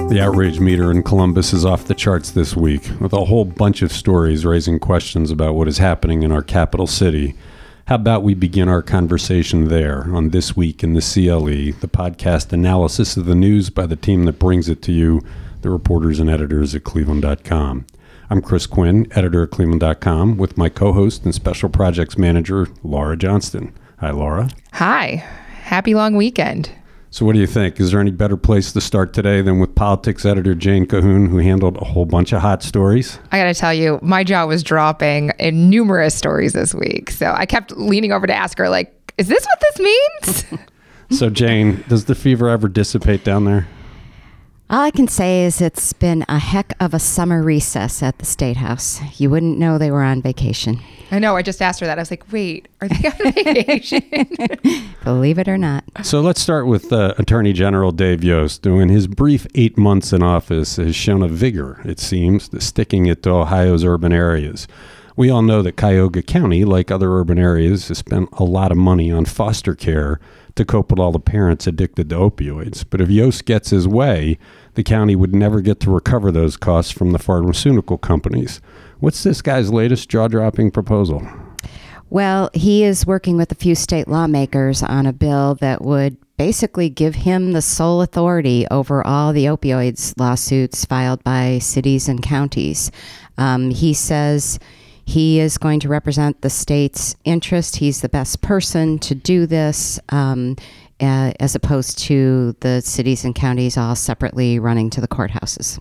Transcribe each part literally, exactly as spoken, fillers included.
The outrage meter in Columbus is off the charts this week, with a whole bunch of stories raising questions about what is happening in our capital city. How about we begin our conversation there on This Week in the C L E, the podcast analysis of the news by the team that brings it to you, the reporters and editors at Cleveland dot com. I'm Chris Quinn, editor at Cleveland dot com, with my co-host and special projects manager, Laura Johnston. Hi, Laura. Hi. Happy long weekend. So what do you think? Is there any better place to start today than with politics editor Jane Cahoon, who handled a whole bunch of hot stories? I got to tell you, my jaw was dropping in numerous stories this week. So I kept leaning over to ask her, like, is this what this means? So, Jane, does the fever ever dissipate down there? All I can say is it's been a heck of a summer recess at the State House. You wouldn't know they were on vacation. I know. I just asked her that. I was like, wait, are they on vacation? Believe it or not. So let's start with uh, Attorney General Dave Yost, who in his brief eight months in office has shown a vigor, it seems, to sticking it to Ohio's urban areas. We all know that Cuyahoga County, like other urban areas, has spent a lot of money on foster care to cope with all the parents addicted to opioids. But if Yost gets his way, the county would never get to recover those costs from the pharmaceutical companies. What's this guy's latest jaw-dropping proposal? Well, he is working with a few state lawmakers on a bill that would basically give him the sole authority over all the opioids lawsuits filed by cities and counties. Um, he says he is going to represent the state's interest. He's the best person to do this, um, uh, as opposed to the cities and counties all separately running to the courthouses.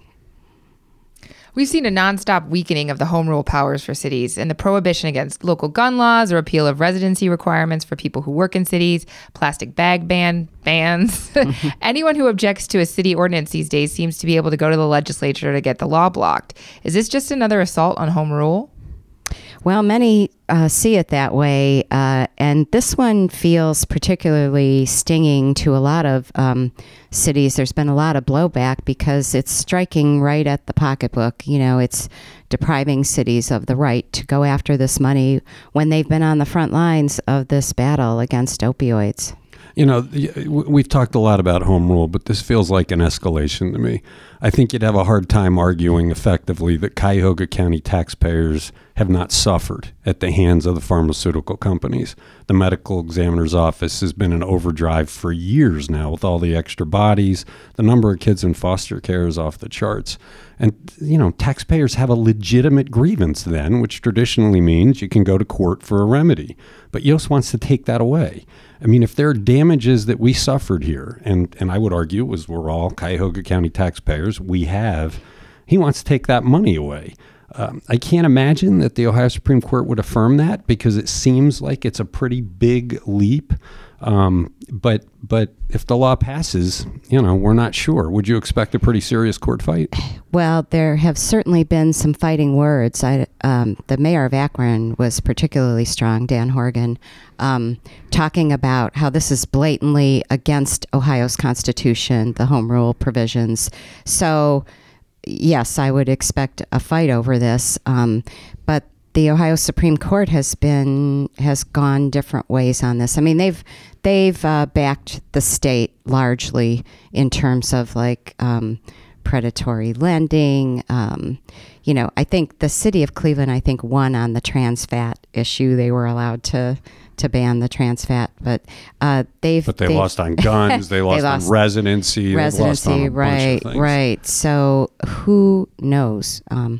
We've seen a nonstop weakening of the home rule powers for cities and the prohibition against local gun laws, a repeal of residency requirements for people who work in cities, plastic bag ban bans. Anyone who objects to a city ordinance these days seems to be able to go to the legislature to get the law blocked. Is this just another assault on home rule? Well, many uh, see it that way, uh, and this one feels particularly stinging to a lot of um, cities. There's been a lot of blowback because it's striking right at the pocketbook. You know, it's depriving cities of the right to go after this money when they've been on the front lines of this battle against opioids. You know, we've talked a lot about home rule, but this feels like an escalation to me. I think you'd have a hard time arguing effectively that Cuyahoga County taxpayers have not suffered at the hands of the pharmaceutical companies. The medical examiner's office has been in overdrive for years now with all the extra bodies. The number of kids in foster care is off the charts. And, you know, taxpayers have a legitimate grievance then, which traditionally means you can go to court for a remedy. But Yost wants to take that away. I mean, if there are damages that we suffered here, and, and I would argue it was we're all Cuyahoga County taxpayers, we have, he wants to take that money away. Um, I can't imagine that the Ohio Supreme Court would affirm that because it seems like it's a pretty big leap. Um, but but if the law passes, you know, we're not sure. Would you expect a pretty serious court fight? Well, there have certainly been some fighting words. I, um, the mayor of Akron was particularly strong, Dan Horgan, um, talking about how this is blatantly against Ohio's Constitution, the home rule provisions. So, yes, I would expect a fight over this. Um, but the Ohio Supreme Court has been has gone different ways on this. I mean, they've they've uh, backed the state largely in terms of like um, predatory lending. Um, you know, I think the city of Cleveland, I think, won on the trans fat issue. They were allowed to to ban the trans fat, but uh, they've but they they've, lost on guns. They lost, they lost on residency. Residency, lost on a right, bunch of things. right. So who knows? Um,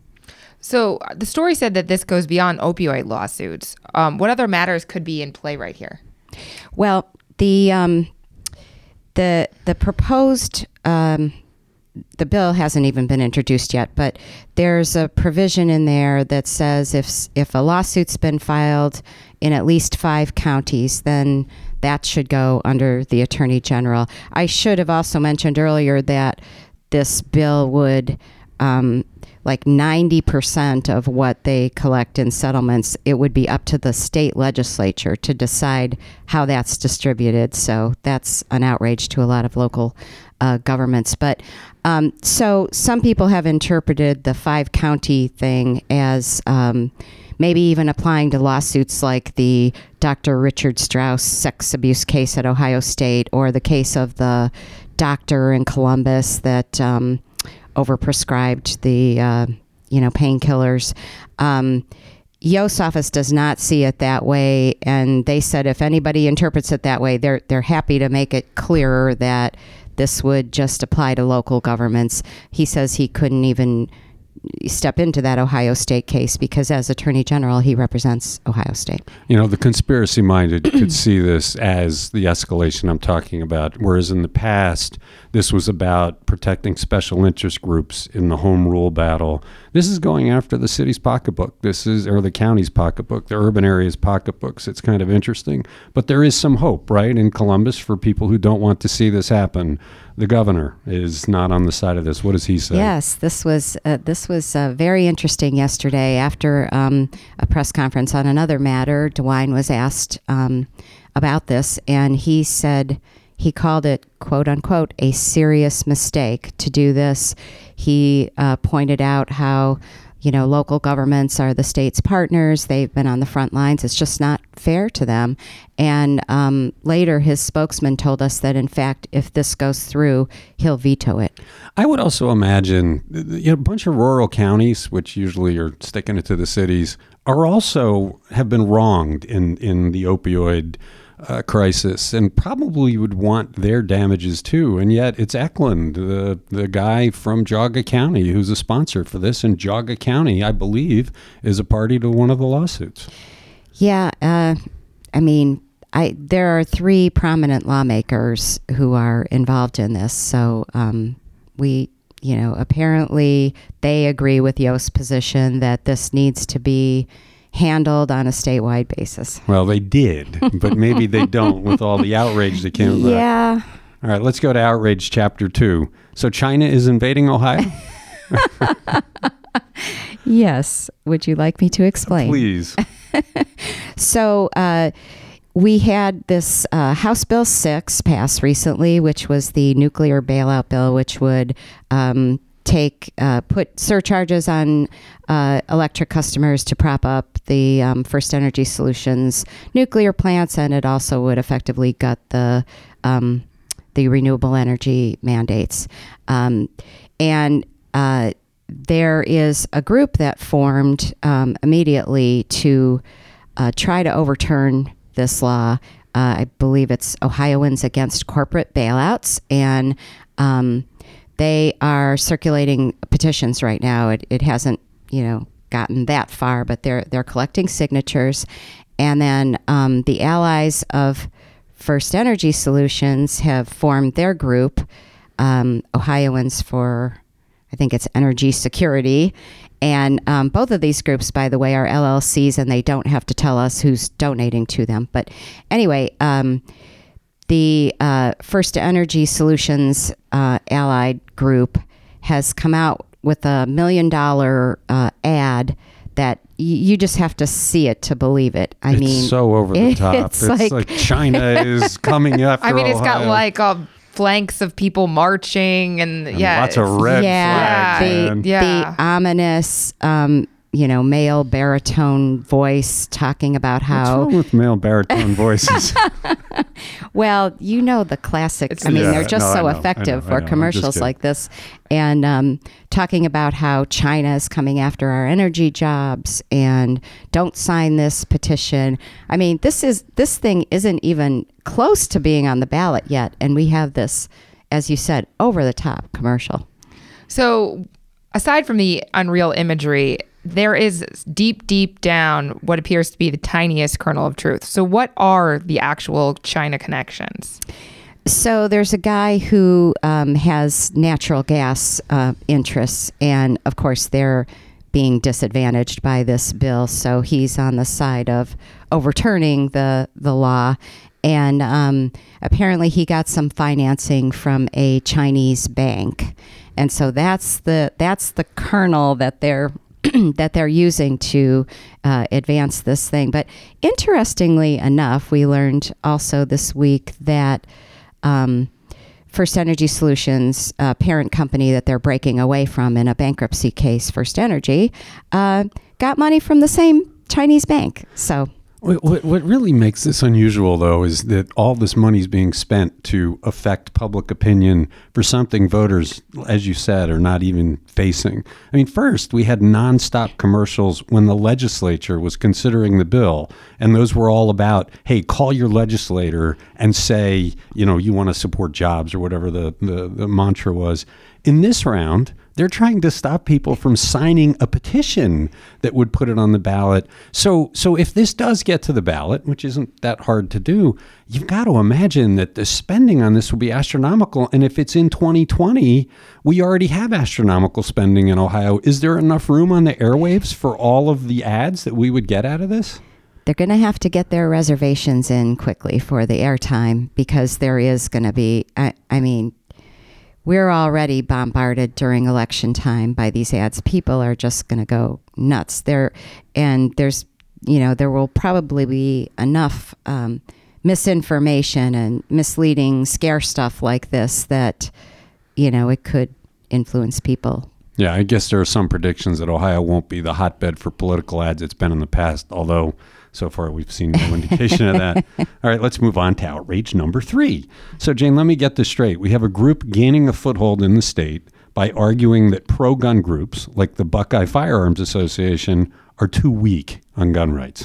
So the story said that this goes beyond opioid lawsuits. Um, what other matters could be in play right here? Well, the um, the the proposed um, the bill hasn't even been introduced yet, but there's a provision in there that says if if a lawsuit's been filed in at least five counties, then that should go under the Attorney General. I should have also mentioned earlier that this bill would um, like ninety percent of what they collect in settlements, it would be up to the state legislature to decide how that's distributed. So that's an outrage to a lot of local uh, governments. But um, so some people have interpreted the five county thing as um, maybe even applying to lawsuits like the Doctor Richard Strauss sex abuse case at Ohio State or the case of the doctor in Columbus that um, overprescribed the uh, you know painkillers. Um, Yost's office does not see it that way, and they said if anybody interprets it that way, they're they're happy to make it clearer that this would just apply to local governments. He says he couldn't even step into that Ohio State case because as Attorney General, he represents Ohio State. You know, the conspiracy-minded could see this as the escalation I'm talking about, whereas in the past, this was about protecting special interest groups in the home rule battle. This is going after the city's pocketbook. This is, or the county's pocketbook, the urban area's pocketbooks. It's kind of interesting. But there is some hope, right, in Columbus for people who don't want to see this happen. The governor is not on the side of this. What does he say? Yes, this was uh, this was uh, very interesting yesterday. After um, a press conference on another matter, DeWine was asked um, about this, and he said he called it, quote unquote, a serious mistake to do this. He uh, pointed out how, you know, local governments are the state's partners. They've been on the front lines. It's just not fair to them. And um, later, his spokesman told us that, in fact, if this goes through, he'll veto it. I would also imagine, you know, a bunch of rural counties, which usually are sticking it to the cities, are also have been wronged in, in the opioid Uh, crisis and probably would want their damages too. And yet it's Eklund, the the guy from Geauga County, who's a sponsor for this. And Geauga County, I believe, is a party to one of the lawsuits. Yeah. Uh, I mean, I there are three prominent lawmakers who are involved in this. So um, we, you know, apparently they agree with Yost's position that this needs to be handled on a statewide basis. Well, they did, but maybe they don't with all the outrage that came about. Yeah. All right, let's go to outrage chapter two. So China is invading Ohio? Yes. Would you like me to explain? Please. So uh, we had this uh, House Bill six pass recently, which was the nuclear bailout bill, which would um, take uh, put surcharges on uh, electric customers to prop up the um, First Energy Solutions nuclear plants, and it also would effectively gut the um, the renewable energy mandates. Um, and uh, there is a group that formed um, immediately to uh, try to overturn this law. Uh, I believe it's Ohioans Against Corporate Bailouts, and um, they are circulating petitions right now. It, it hasn't, you know, gotten that far, but they're they're collecting signatures. And then um, the allies of First Energy Solutions have formed their group, um, Ohioans for, I think it's Energy Security. And um, both of these groups, by the way, are L L Cs, and they don't have to tell us who's donating to them. But anyway, um, the uh, First Energy Solutions uh, allied group has come out with a million dollar uh, ad that y- you just have to see it to believe it. I it's mean, so over the top. It's, It's like, like China is coming after I mean, it's got Ohio. like a flanks of people marching and, And yeah. lots of it's- red yeah, flags. the, man. Yeah. the ominous, um, you know, male baritone voice talking about What's how. wrong with male baritone voices? Well, you know the classic. It's- I mean, Yeah, they're just no, I so know, I effective know, I for know. I'm commercials just kidding. like this, and um, talking about how China is coming after our energy jobs, and don't sign this petition. I mean, this is this thing isn't even close to being on the ballot yet, and we have this, as you said, over the top commercial. So, aside from the unreal imagery, there is deep, deep down what appears to be the tiniest kernel of truth. So, what are the actual China connections? So there's a guy who um, has natural gas uh, interests, and of course they're being disadvantaged by this bill. So he's on the side of overturning the the law, and um, apparently he got some financing from a Chinese bank, and so that's the that's the kernel that they're that they're using to uh, advance this thing. But interestingly enough, we learned also this week that um, First Energy Solutions, uh, parent company that they're breaking away from in a bankruptcy case, First Energy, uh, got money from the same Chinese bank. So What, what, what really makes this unusual, though, is that all this money is being spent to affect public opinion for something voters, as you said, are not even facing. I mean, first, we had nonstop commercials when the legislature was considering the bill, and those were all about, hey, call your legislator and say, you know, you want to support jobs or whatever the, the, the mantra was. In this round, they're trying to stop people from signing a petition that would put it on the ballot. So so if this does get to the ballot, which isn't that hard to do, you've got to imagine that the spending on this will be astronomical. And if it's in twenty twenty, we already have astronomical spending in Ohio. Is there enough room on the airwaves for all of the ads that we would get out of this? They're going to have to get their reservations in quickly for the airtime, because there is going to be, I, I mean, we're already bombarded during election time by these ads. People are just going to go nuts there. And there's, you know, there will probably be enough um, misinformation and misleading scare stuff like this that, you know, it could influence people. Yeah, I guess there are some predictions that Ohio won't be the hotbed for political ads it's been in the past, although so far we've seen no indication of that. All right, let's move on to outrage number three. So, Jane, let me get this straight. We have a group gaining a foothold in the state by arguing that pro-gun groups, like the Buckeye Firearms Association, are too weak on gun rights.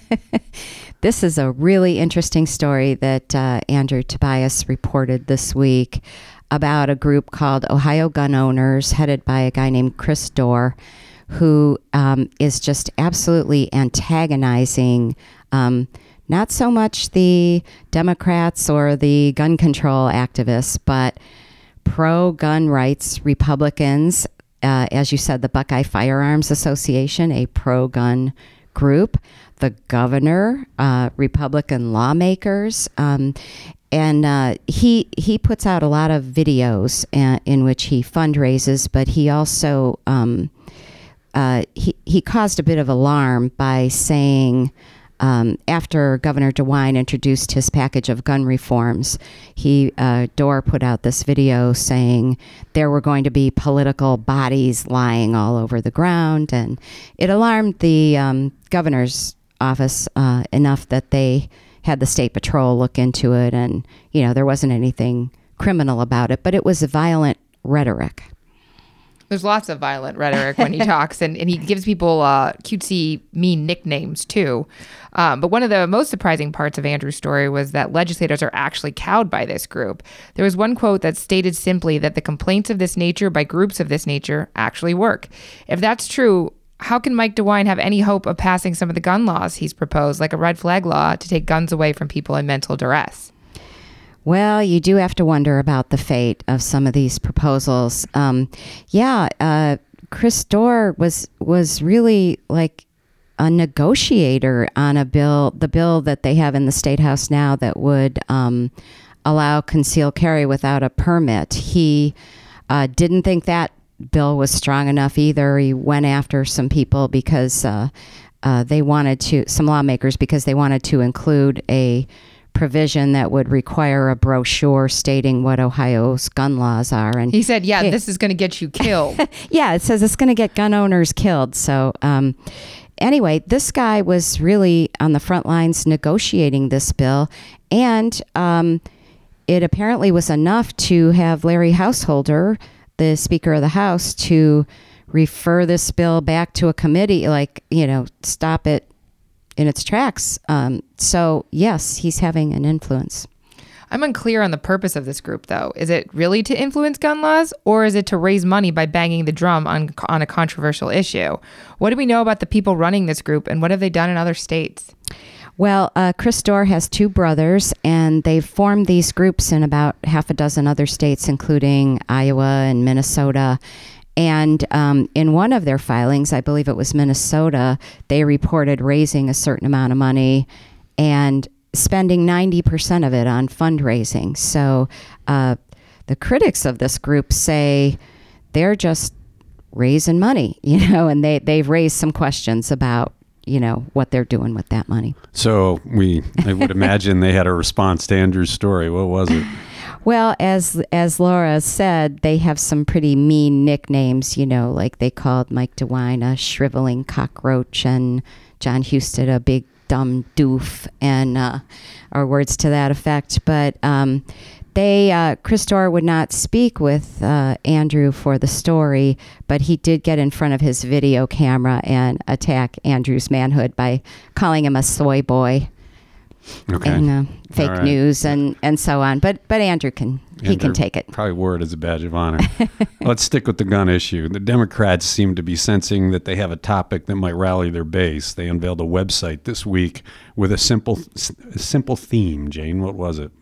This is a really interesting story that uh, Andrew Tobias reported this week about a group called Ohio Gun Owners, headed by a guy named Chris Dorr, who um, is just absolutely antagonizing um, not so much the Democrats or the gun control activists, but pro-gun rights Republicans. Uh, as you said, the Buckeye Firearms Association, a pro-gun group, the governor, uh, Republican lawmakers, um, and uh, he he puts out a lot of videos uh, in which he fundraises, but he also um, uh, he he caused a bit of alarm by saying, um, after Governor DeWine introduced his package of gun reforms, he uh, Dorr put out this video saying there were going to be political bodies lying all over the ground, and it alarmed the um, governor's office uh, enough that they had the state patrol look into it, and you know there wasn't anything criminal about it, but it was violent rhetoric. There's lots of violent rhetoric when he talks, and, and he gives people uh, cutesy, mean nicknames, too. Um, but one of the most surprising parts of Andrew's story was that legislators are actually cowed by this group. There was one quote that stated simply that the complaints of this nature by groups of this nature actually work. If that's true, how can Mike DeWine have any hope of passing some of the gun laws he's proposed, like a red flag law, to take guns away from people in mental duress? Well, you do have to wonder about the fate of some of these proposals. Um, yeah, uh, Chris Dorr was was really like a negotiator on a bill, the bill that they have in the State House now that would um, allow concealed carry without a permit. He uh, didn't think that bill was strong enough either. He went after some people because uh, uh, they wanted to, some lawmakers, because they wanted to include a provision that would require a brochure stating what Ohio's gun laws are. And he said, yeah, hey, this is going to get you killed. Yeah, it says it's going to get gun owners killed. So um, anyway, this guy was really on the front lines negotiating this bill. And um, it apparently was enough to have Larry Householder, the Speaker of the House, to refer this bill back to a committee, like, you know, stop it in its tracks. Um, so, yes, he's having an influence. I'm unclear on the purpose of this group, though. Is it really to influence gun laws, or is it to raise money by banging the drum on on a controversial issue? What do we know about the people running this group, and what have they done in other states? Well, uh, Chris Dorr has two brothers, and they've formed these groups in about half a dozen other states, including Iowa and Minnesota. And um, in one of their filings, I believe it was Minnesota, they reported raising a certain amount of money and spending ninety percent of it on fundraising. So uh, the critics of this group say they're just raising money, you know, and they, they've raised some questions about, you know, what they're doing with that money. So we, I would imagine they had a response to Andrew's story. What was it? Well, as as Laura said, they have some pretty mean nicknames, you know, like they called Mike DeWine a shriveling cockroach and John Husted a big dumb doof, and uh, or words to that effect. But um, they, uh, Chris Doerr would not speak with uh, Andrew for the story, but he did get in front of his video camera and attack Andrew's manhood by calling him a soy boy. Okay. And uh, fake right. news and, and so on. But but Andrew can he Andrew can take it. Probably wore it as a badge of honor. Let's stick with the gun issue. The Democrats seem to be sensing that they have a topic that might rally their base. They unveiled a website this week with a simple a simple theme. Jane, what was it?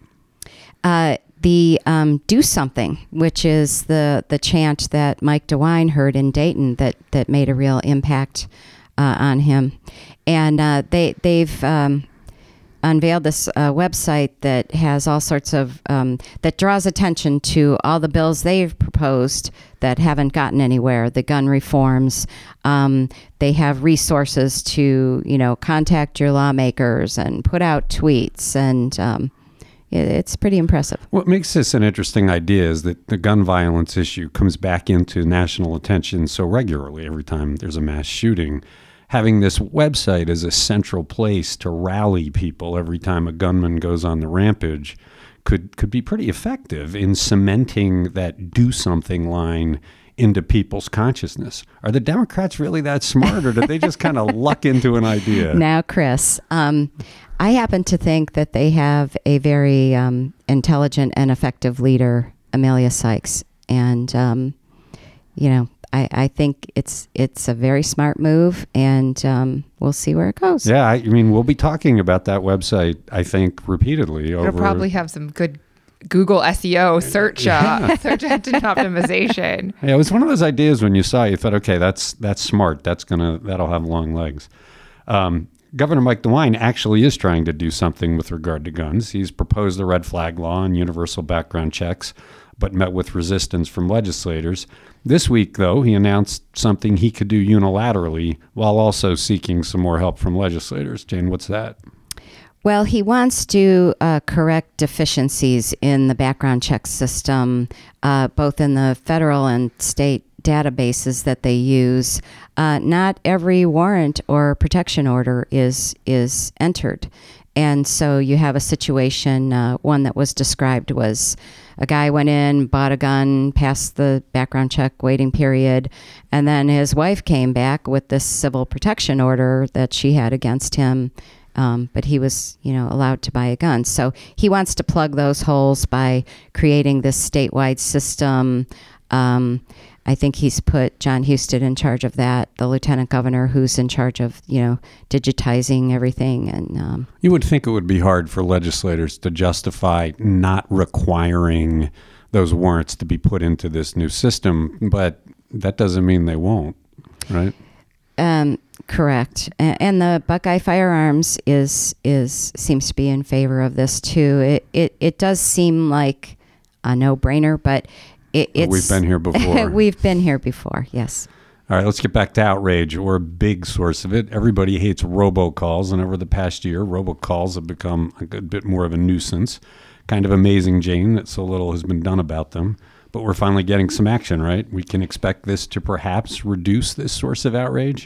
Uh, the um, Do Something, which is the, the chant that Mike DeWine heard in Dayton that, that made a real impact uh, on him. And uh, they, they've um, unveiled this uh, website that has all sorts of, um, that draws attention to all the bills they've proposed that haven't gotten anywhere, the gun reforms. Um, they have resources to, you know, contact your lawmakers and put out tweets, and um, it's pretty impressive. What makes this an interesting idea is that the gun violence issue comes back into national attention so regularly every time there's a mass shooting. Having this website as a central place to rally people every time a gunman goes on the rampage could could be pretty effective in cementing that do something line into people's consciousness. Are the Democrats really that smart, or did they just kind of luck into an idea? Now, Chris, um, I happen to think that they have a very um, intelligent and effective leader, Amelia Sykes. And, um, you know, I, I think it's it's a very smart move, and um, we'll see where it goes. Yeah, I, I mean, we'll be talking about that website, I think, repeatedly. It'll over... probably have some good Google S E O search uh, Yeah. search engine optimization. Yeah, it was one of those ideas when you saw it, you thought, okay, that's that's smart. That's gonna that'll have long legs. Um, Governor Mike DeWine actually is trying to do something with regard to guns. He's proposed the red flag law and universal background checks, but met with resistance from legislators. This week, though, he announced something he could do unilaterally while also seeking some more help from legislators. Jane, what's that? Well, he wants to uh, correct deficiencies in the background check system, uh, both in the federal and state databases that they use. Uh, not every warrant or protection order is is entered. And so you have a situation, uh, one that was described was a guy went in, bought a gun, passed the background check waiting period, and then his wife came back with this civil protection order that she had against him. Um, but he was, you know, allowed to buy a gun. So he wants to plug those holes by creating this statewide system. Um, I think he's put John Husted in charge of that, the lieutenant governor who's in charge of, you know, digitizing everything. And um, you would think it would be hard for legislators to justify not requiring those warrants to be put into this new system, but that doesn't mean they won't, right? Um, correct. A- And the Buckeye Firearms is is seems to be in favor of this too. It it, it does seem like a no-brainer, but it, it's We've been here before. We've been here before. Yes. All right, let's get back to outrage, or a big source of it. Everybody hates robocalls, and over the past year, robocalls have become a good bit more of a nuisance. Kind of amazing, Jane, that so little has been done about them. But we're finally getting some action, right? We can expect this to perhaps reduce this source of outrage?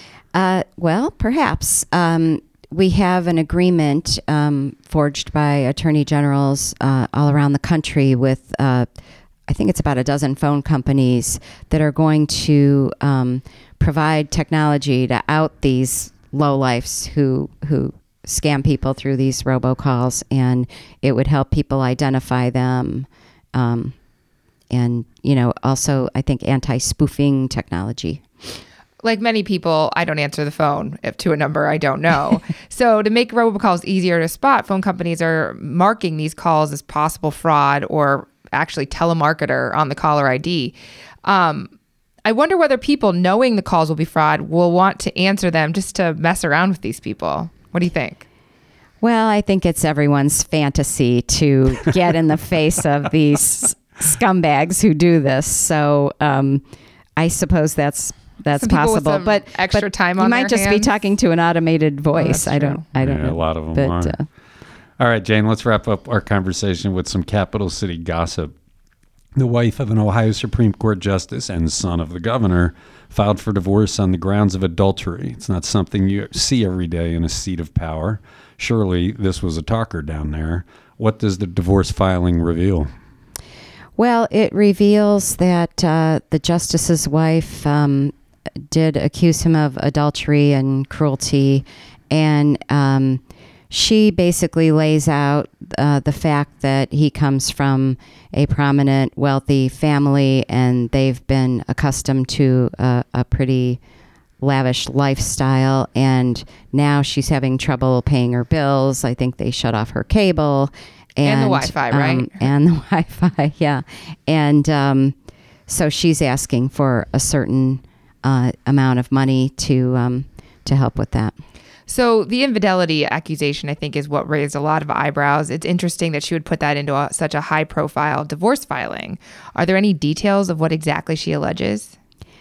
Uh, well, perhaps. Um, we have an agreement um, forged by attorney generals uh, all around the country with, uh, I think it's about a dozen phone companies that are going to um, provide technology to out these lowlifes who who scam people through these robocalls, and it would help people identify them. Um, and, you know, also, I think anti-spoofing technology. Like many people, I don't answer the phone if to a number I don't know. So to make robocalls easier to spot, phone companies are marking these calls as possible fraud or actually telemarketer on the caller I D. Um, I wonder whether people knowing the calls will be fraud will want to answer them just to mess around with these people. What do you think? Well, I think it's everyone's fantasy to get in the face of these scumbags who do this. So um, I suppose that's that's Some people with possible. some But extra but time you on might their just hands. be talking to an automated voice. that's I don't. true. I don't Yeah, know. a lot of them But, are. uh, All right, Jane, let's wrap up our conversation with some Capital City gossip. The wife of an Ohio Supreme Court justice and son of the governor filed for divorce on the grounds of adultery. It's not something you see every day in a seat of power. Surely this was a talker down there. What does the divorce filing reveal? Well, it reveals that uh, the justice's wife um, did accuse him of adultery and cruelty, and um, she basically lays out uh, the fact that he comes from a prominent, wealthy family, and they've been accustomed to a, a pretty lavish lifestyle, and now she's having trouble paying her bills. I think they shut off her cable. And, and the Wi-Fi, right? Um, and the Wi-Fi, yeah. And um, so she's asking for a certain uh, amount of money to um, to help with that. So the infidelity accusation, I think, is what raised a lot of eyebrows. It's interesting that she would put that into a, such a high-profile divorce filing. Are there any details of what exactly she alleges?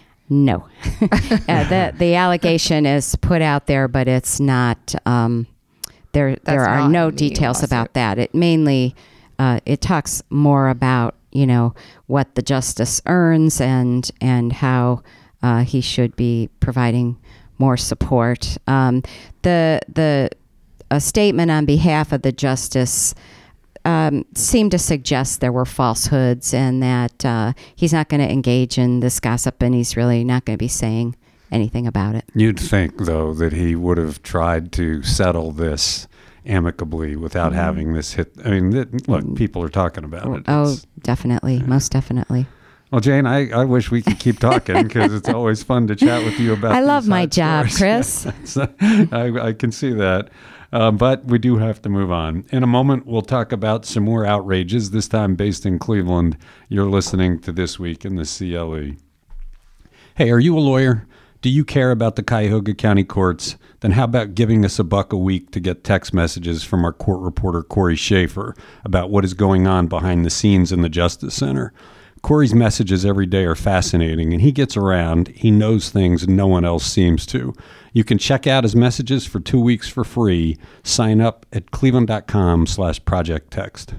No. uh, the the allegation is put out there, but it's not. Um, there That's there are not no in the details lawsuit. about that. It mainly uh, it talks more about you know what the justice earns and and how uh, he should be providing more support. Um, the the a statement on behalf of the justice um, seemed to suggest there were falsehoods and that uh, he's not going to engage in this gossip and he's really not going to be saying anything about it. You'd think, though, that he would have tried to settle this amicably without mm-hmm. having this hit. I mean, th- look, people are talking about it. Oh, It's, definitely. Yeah. Most definitely. Well, Jane, I, I wish we could keep talking because it's always fun to chat with you about I love these my hot job, stories. Chris. Yeah, I, I can see that. Um, but we do have to move on. In a moment, we'll talk about some more outrages, this time based in Cleveland. You're listening to This Week in the C L E. Hey, are you a lawyer? Do you care about the Cuyahoga County courts? Then how about giving us a buck a week to get text messages from our court reporter, Corey Schaefer, about what is going on behind the scenes in the Justice Center? Corey's messages every day are fascinating, and he gets around. He knows things no one else seems to. You can check out his messages for two weeks for free. Sign up at cleveland.com slash project text.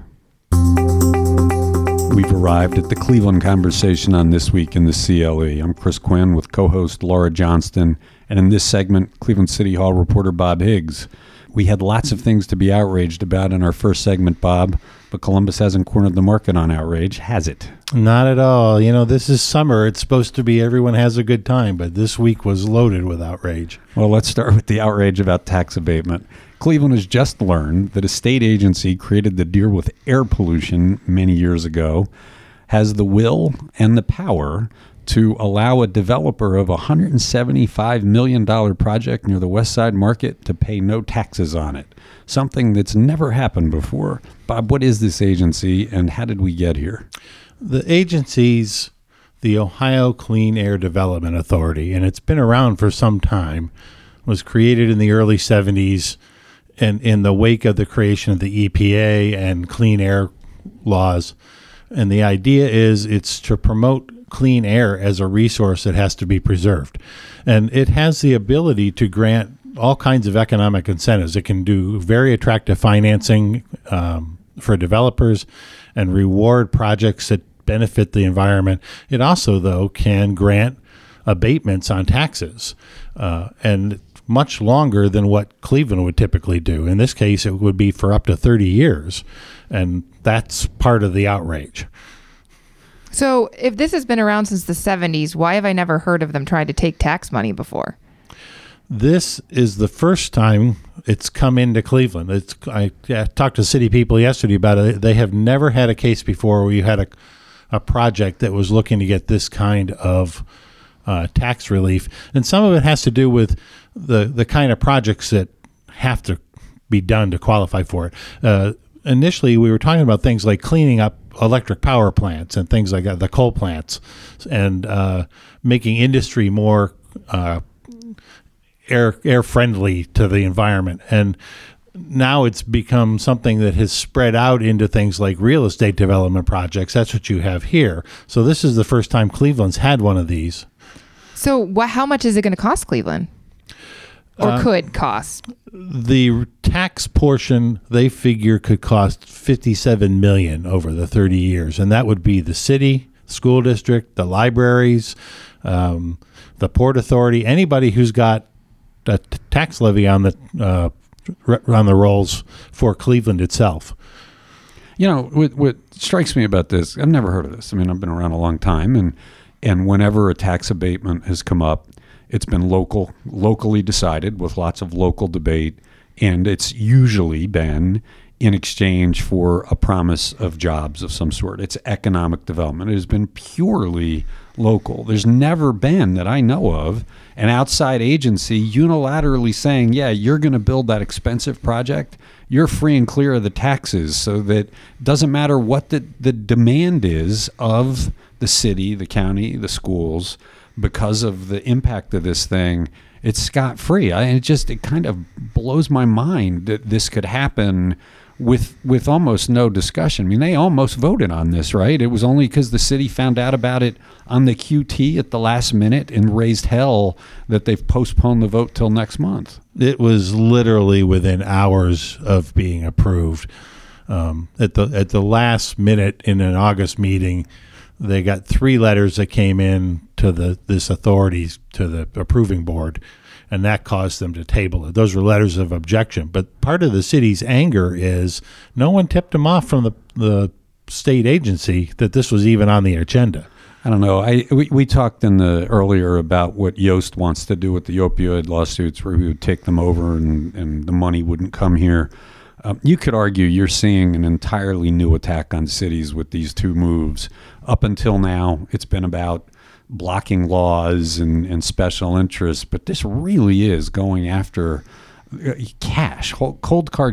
We've arrived at the Cleveland conversation on This Week in the C L E. I'm Chris Quinn with co-host Laura Johnston, and in this segment, Cleveland City Hall reporter Bob Higgs. We had lots of things to be outraged about in our first segment, Bob, but Columbus hasn't cornered the market on outrage, has it? Not at all. You know, this is summer. It's supposed to be everyone has a good time, but this week was loaded with outrage. Well, let's start with the outrage about tax abatement. Cleveland has just learned that a state agency created to deal with air pollution many years ago has the will and the power to allow a developer of a one hundred seventy-five million dollars project near the West Side Market to pay no taxes on it, something that's never happened before. Bob, what is this agency and how did we get here? The agency's the Ohio Clean Air Development Authority, and it's been around for some time. It was created in the early seventies and in the wake of the creation of the E P A and clean air laws. And the idea is it's to promote clean air as a resource that has to be preserved. And it has the ability to grant all kinds of economic incentives. It can do very attractive financing um, for developers and reward projects that benefit the environment. It also, though, can grant abatements on taxes uh, and much longer than what Cleveland would typically do. In this case, it would be for up to thirty years. And that's part of the outrage. So if this has been around since the seventies, why have I never heard of them trying to take tax money before? This is the first time it's come into Cleveland. It's I, I talked to city people yesterday about it. They have never had a case before where you had a, a project that was looking to get this kind of uh, tax relief. And some of it has to do with the, the kind of projects that have to be done to qualify for it. Uh, initially, we were talking about things like cleaning up electric power plants and things like that, the coal plants, and uh, making industry more uh, air air friendly to the environment. And now it's become something that has spread out into things like real estate development projects. That's what you have here. So this is the first time Cleveland's had one of these. So wh- how much is it going to cost Cleveland? or Uh, could cost? The tax portion they figure could cost fifty-seven million dollars over the thirty years, and that would be the city, school district, the libraries, um, the Port Authority, anybody who's got a t- tax levy on the uh, r- on the rolls for Cleveland itself. You know, what, what strikes me about this, I've never heard of this. I mean, I've been around a long time, and and whenever a tax abatement has come up, it's been local, locally decided with lots of local debate, and it's usually been in exchange for a promise of jobs of some sort. It's economic development. It has been purely local. There's never been, that I know of, an outside agency unilaterally saying, yeah, you're going to build that expensive project. You're free and clear of the taxes, so that it doesn't matter what the, the demand is of the city, the county, the schools, because of the impact of this thing, it's scot-free. I, it just, it kind of blows my mind that this could happen with with almost no discussion. I mean, they almost voted on this, right? It was only because the city found out about it on the Q T at the last minute and raised hell that they've postponed the vote till next month. It was literally within hours of being approved. Um, at the at the last minute in an August meeting, they got three letters that came in to the this authorities to the approving board, and that caused them to table it. Those were letters of objection. But part of the city's anger is no one tipped them off from the the state agency that this was even on the agenda. I don't know. I we, we talked in the earlier about what Yost wants to do with the opioid lawsuits, where he would take them over and, and the money wouldn't come here. Um, you could argue you're seeing an entirely new attack on cities with these two moves. Up until now, it's been about blocking laws and, and special interests, but this really is going after cash, cold card,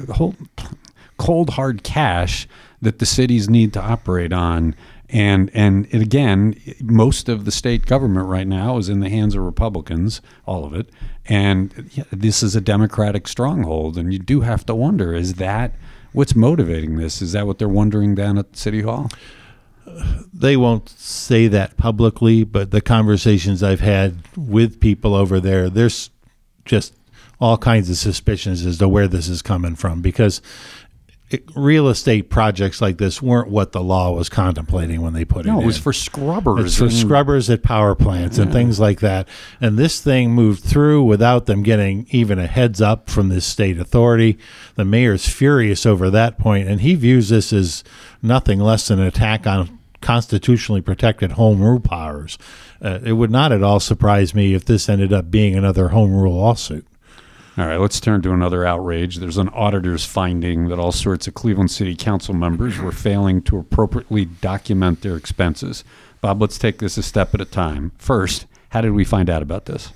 cold hard cash that the cities need to operate on. And and it, again, most of the state government right now is in the hands of Republicans, all of it. And yeah, this is a Democratic stronghold. And you do have to wonder, is that what's motivating this? Is that what they're wondering down at City Hall? They won't say that publicly, but the conversations I've had with people over there, there's just all kinds of suspicions as to where this is coming from, because it, real estate projects like this weren't what the law was contemplating when they put it in. No, it was for scrubbers. It's for and, scrubbers at power plants yeah. and things like that. And this thing moved through without them getting even a heads up from this state authority. The mayor's furious over that point, and he views this as nothing less than an attack on constitutionally protected home rule powers. Uh, it would not at all surprise me if this ended up being another home rule lawsuit. All right, let's turn to another outrage. There's an auditor's finding that all sorts of Cleveland City Council members were failing to appropriately document their expenses. Bob, let's take this a step at a time. First, how did we find out about this?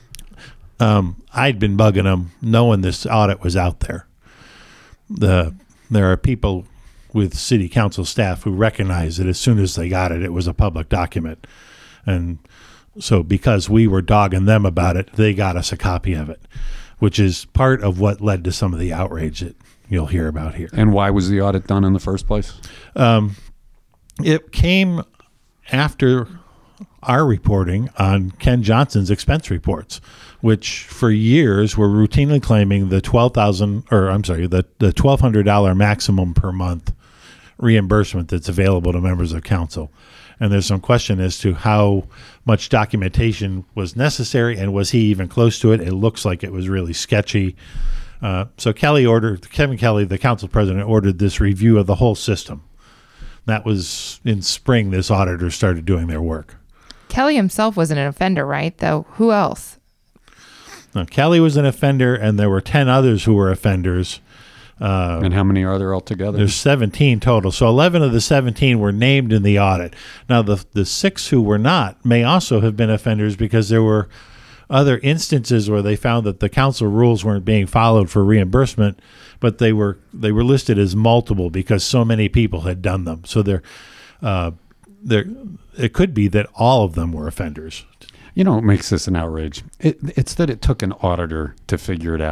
Um, I'd been bugging them, knowing this audit was out there. The there are people with city council staff who recognized that as soon as they got it, it was a public document. And so because we were dogging them about it, they got us a copy of it, which is part of what led to some of the outrage that you'll hear about here. And why was the audit done in the first place? Um, it came after our reporting on Ken Johnson's expense reports, which for years were routinely claiming the twelve thousand, or I'm sorry, the the twelve hundred dollar maximum per month reimbursement that's available to members of council. And there's some question as to how much documentation was necessary, and was he even close to it? It looks like it was really sketchy. Uh, so Kelly ordered, Kevin Kelly, the council president, ordered this review of the whole system. That was in spring. This auditor started doing their work. Kelly himself wasn't an offender, right? Though who else? Now, Kelly was an offender, and there were ten others who were offenders. Uh, and how many are there altogether? There's seventeen total. So eleven of the seventeen were named in the audit. Now, the the six who were not may also have been offenders, because there were other instances where they found that the council rules weren't being followed for reimbursement, but they were they were listed as multiple because so many people had done them. So there, uh, there, it could be that all of them were offenders. You know what makes this an outrage? It, it's that it took an auditor to figure it out.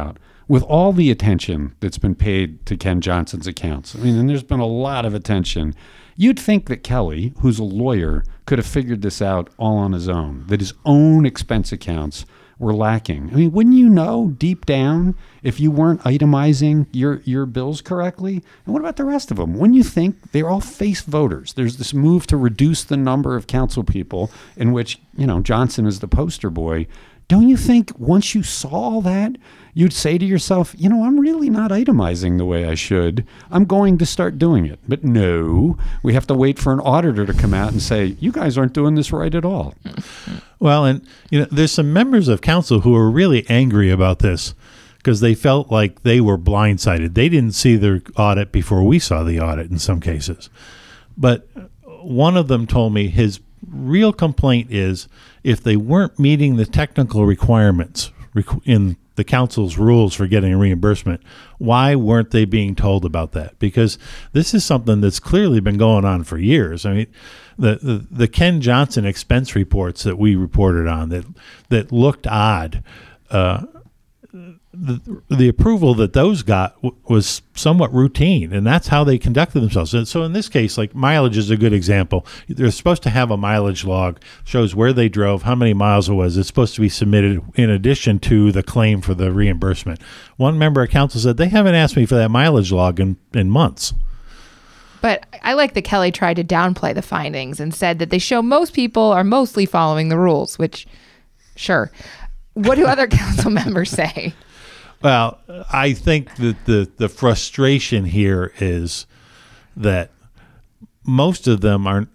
with all the attention that's been paid to Ken Johnson's accounts, I mean, and there's been a lot of attention, you'd think that Kelly, who's a lawyer, could have figured this out all on his own, that his own expense accounts were lacking. I mean, wouldn't you know deep down if you weren't itemizing your, your bills correctly? And what about the rest of them? Wouldn't you think they're all face voters? There's this move to reduce the number of council people in which, you know, Johnson is the poster boy. Don't you think once you saw all that, you'd say to yourself, you know, I'm really not itemizing the way I should. I'm going to start doing it. But no, we have to wait for an auditor to come out and say, you guys aren't doing this right at all. Well, and, you know, there's some members of council who are really angry about this because they felt like they were blindsided. They didn't see the audit before we saw the audit in some cases. But one of them told me his real complaint is if they weren't meeting the technical requirements in the council's rules for getting a reimbursement, why weren't they being told about that? Because this is something that's clearly been going on for years. I mean, the the, the Ken Johnson expense reports that we reported on that that looked odd, uh, the, the approval that those got w- was somewhat routine, and that's how they conducted themselves. And so in this case, like mileage is a good example. They're supposed to have a mileage log, shows where they drove, how many miles it was. It's supposed to be submitted in addition to the claim for the reimbursement. One member of council said, they haven't asked me for that mileage log in, in months. But I like that Kelly tried to downplay the findings and said that they show most people are mostly following the rules, which, sure. What do other council members say? Well, I think that the, the frustration here is that most of them aren't.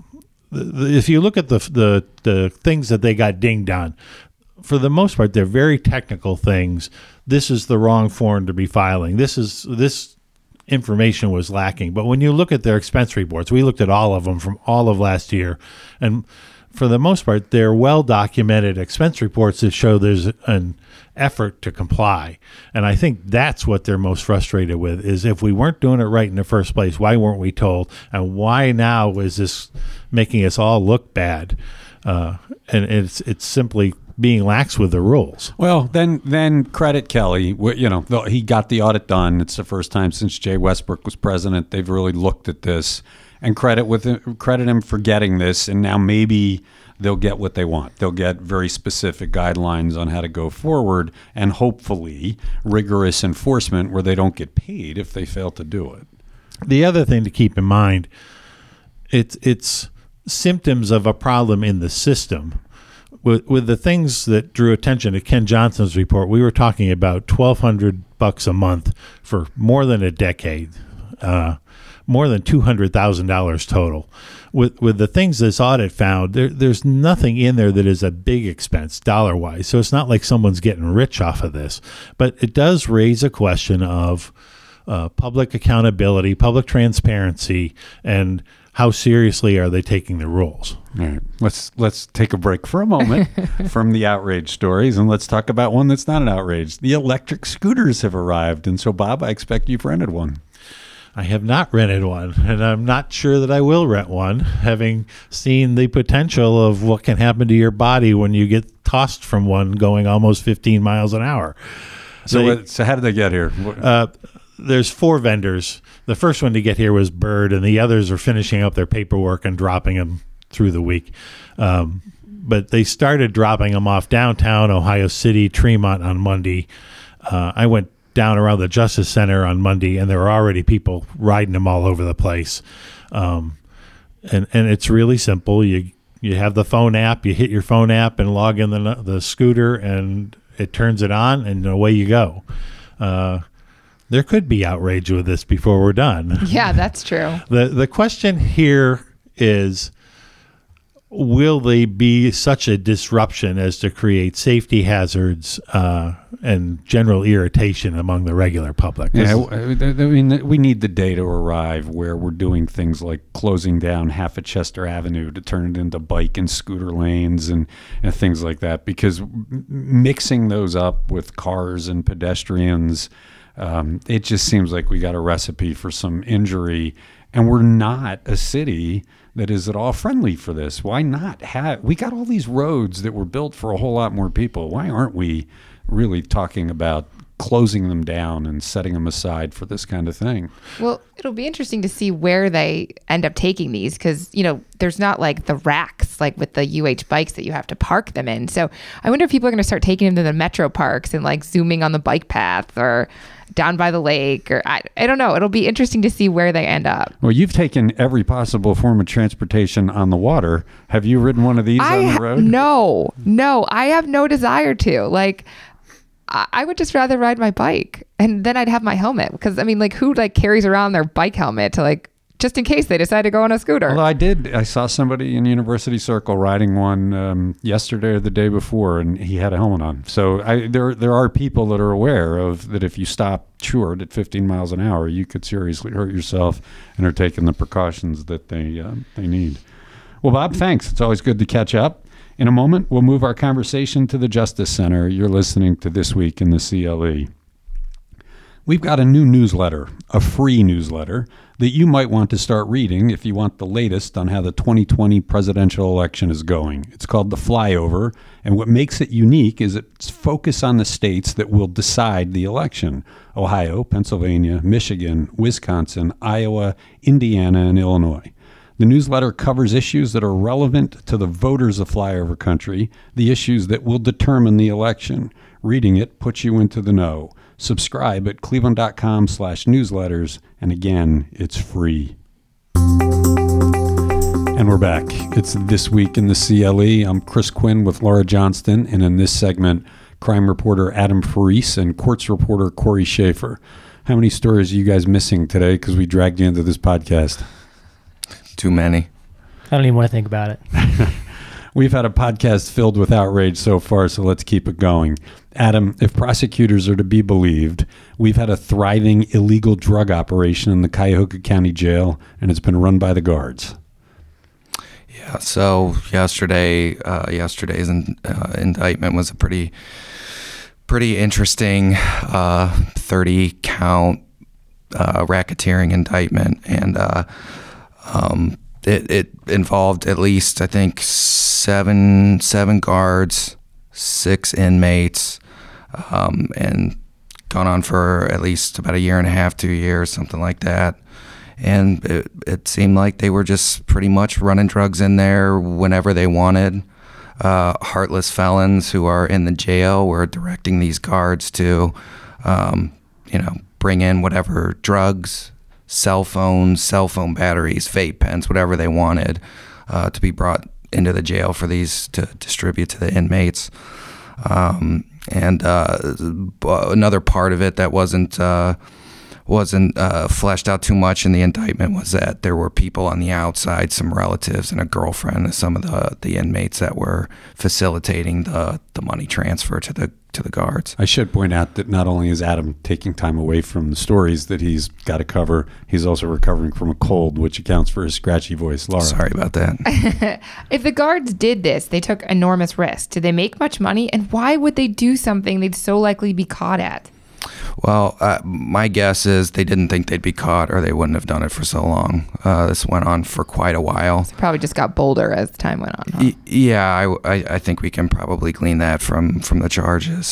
If you look at the, the the things that they got dinged on, for the most part, they're very technical things. This is the wrong form to be filing. This is this information was lacking. But when you look at their expense reports, we looked at all of them from all of last year, and for the most part, they're well-documented expense reports that show there's an effort to comply. And I think that's what they're most frustrated with, is if we weren't doing it right in the first place, why weren't we told? And why now is this making us all look bad? Uh, and it's it's simply being lax with the rules. Well, then then credit Kelly. You know, he got the audit done. It's the first time since Jay Westbrook was president they've really looked at this. And credit with credit him for getting this, and now maybe they'll get what they want. They'll get very specific guidelines on how to go forward, and hopefully rigorous enforcement where they don't get paid if they fail to do it. The other thing to keep in mind, it's it's symptoms of a problem in the system. With with the things that drew attention to Ken Johnson's report, we were talking about twelve hundred bucks a month for more than a decade. Uh, more than two hundred thousand dollars total. With with the things this audit found, there, there's nothing in there that is a big expense dollar-wise. So it's not like someone's getting rich off of this. But it does raise a question of uh, public accountability, public transparency, and how seriously are they taking the rules? All right, let's let's take a break for a moment from the outrage stories, and let's talk about one that's not an outrage. The electric scooters have arrived, and so, Bob, I expect you've rented one. I have not rented one, and I'm not sure that I will rent one, having seen the potential of what can happen to your body when you get tossed from one going almost fifteen miles an hour. So, they, what, so how did they get here? Uh, there's four vendors. The first one to get here was Bird, and the others are finishing up their paperwork and dropping them through the week. Um, but they started dropping them off downtown Ohio City, Tremont on Monday. Uh, I went down around the Justice Center on Monday, and there were already people riding them all over the place. Um, and and it's really simple. You you have the phone app, you hit your phone app and log in the the scooter, and it turns it on, and away you go. Uh, there could be outrage with this before we're done. Yeah, that's true. The the question here is, will they be such a disruption as to create safety hazards uh, and general irritation among the regular public? Yeah, I mean, we need the day to arrive where we're doing things like closing down half of Chester Avenue to turn it into bike and scooter lanes and, and things like that, because mixing those up with cars and pedestrians, um, it just seems like we got a recipe for some injury, and we're not a city that is at all friendly for this. Why not have, we got all these roads that were built for a whole lot more people. Why aren't we really talking about closing them down and setting them aside for this kind of thing. Well, it'll be interesting to see where they end up taking these because, you know, there's not like the racks like with the U H bikes that you have to park them in. So I wonder if people are going to start taking them to the metro parks and like zooming on the bike path or down by the lake or I, I don't know. It'll be interesting to see where they end up. Well, you've taken every possible form of transportation on the water. Have you ridden one of these I on the road? Ha- no, no, I have no desire to. Like, I would just rather ride my bike and then I'd have my helmet because I mean like who like carries around their bike helmet to like just in case they decide to go on a scooter. Although I did, I saw somebody in University Circle riding one um, yesterday or the day before and he had a helmet on. So I, there there are people that are aware of that if you stop short at fifteen miles an hour, you could seriously hurt yourself and are taking the precautions that they uh, they need. Well, Bob, thanks. It's always good to catch up. In a moment, we'll move our conversation to the Justice Center. You're listening to This Week in the C L E. We've got a new newsletter, a free newsletter, that you might want to start reading if you want the latest on how the twenty twenty presidential election is going. It's called The Flyover, and what makes it unique is its focus on the states that will decide the election: Ohio, Pennsylvania, Michigan, Wisconsin, Iowa, Indiana, and Illinois. The newsletter covers issues that are relevant to the voters of flyover country, the issues that will determine the election. Reading it puts you into the know. Subscribe at cleveland.com slash newsletters, and again, it's free. And we're back. It's This Week in the C L E. I'm Chris Quinn with Laura Johnston, and in this segment, crime reporter Adam Faris and courts reporter Corey Schaefer. How many stories are you guys missing today because we dragged you into this podcast? Too many. I don't even want to think about it. We've had a podcast filled with outrage so far, so let's keep it going. Adam, if prosecutors are to be believed, we've had a thriving illegal drug operation in the Cuyahoga County Jail, and it's been run by the guards. Yeah, so yesterday, uh, yesterday's in, uh, indictment was a pretty, pretty interesting uh, thirty count uh, racketeering indictment, and uh, Um, it, it involved at least, I think, seven seven guards, six inmates, um, and gone on for at least about a year and a half, two years, something like that. And it, it seemed like they were just pretty much running drugs in there whenever they wanted. Uh, heartless felons who are in the jail were directing these guards to, um, you know, bring in whatever drugs, cell phones, cell phone batteries, vape pens, whatever they wanted uh, to be brought into the jail for these to distribute to the inmates. Um, and uh, another part of it that wasn't uh, wasn't uh, fleshed out too much in the indictment was that there were people on the outside, some relatives and a girlfriend of some of the, the inmates that were facilitating the, the money transfer to the to the guards. I should point out that not only is Adam taking time away from the stories that he's got to cover, he's also recovering from a cold, which accounts for his scratchy voice. Laura. Sorry about that. If the guards did this, they took enormous risks. Did they make much money? And why would they do something they'd so likely be caught at? Well, uh, my guess is they didn't think they'd be caught or they wouldn't have done it for so long. Uh, this went on for quite a while. It probably just got bolder as time went on. Huh? Y- yeah, I, I, I think we can probably glean that from, from the charges.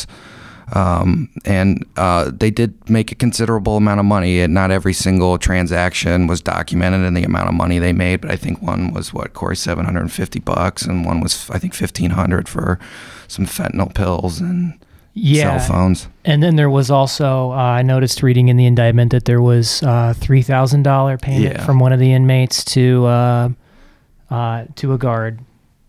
Um, and uh, they did make a considerable amount of money. And not every single transaction was documented in the amount of money they made, but I think one was, what, Corey, seven hundred fifty bucks, and one was, I think, fifteen hundred for some fentanyl pills and Yeah. cell phones. And then there was also, uh, I noticed reading in the indictment that there was a three thousand dollars payment Yeah. from one of the inmates to uh, uh, to a guard.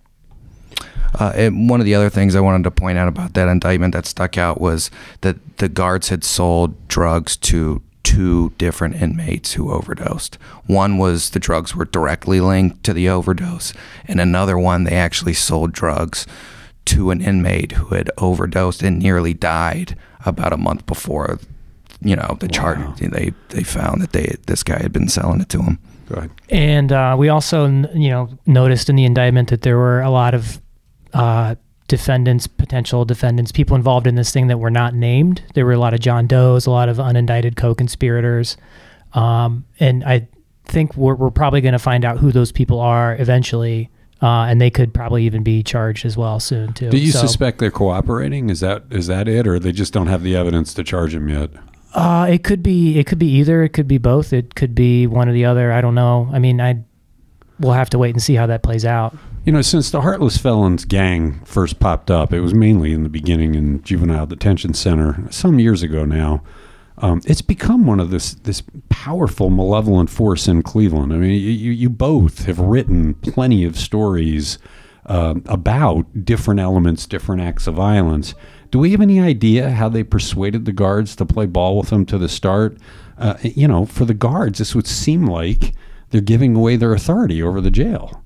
Uh, and one of the other things I wanted to point out about that indictment that stuck out was that the guards had sold drugs to two different inmates who overdosed. One was the drugs were directly linked to the overdose, and another one they actually sold drugs to an inmate who had overdosed and nearly died about a month before, you know, the charge. Wow. They they found that they this guy had been selling it to him. Go ahead. And uh, we also, you know, noticed in the indictment that there were a lot of uh, defendants, potential defendants, people involved in this thing that were not named. There were a lot of John Does, a lot of unindicted co-conspirators. Um, and I think we're, we're probably going to find out who those people are eventually. Uh, and they could probably even be charged as well soon too. Do you So, suspect they're cooperating? Is that is that it, or they just don't have the evidence to charge him yet? Uh, it could be. It could be either. It could be both. It could be one or the other. I don't know. I mean, I we'll have to wait and see how that plays out. You know, since the Heartless Felons gang first popped up, it was mainly in the beginning in Juvenile Detention Center some years ago now. Um, it's become one of this this powerful, malevolent force in Cleveland. I mean, you, you both have written plenty of stories uh, about different elements, different acts of violence. Do we have any idea how they persuaded the guards to play ball with them to the start? Uh, you know, for the guards, this would seem like they're giving away their authority over the jail.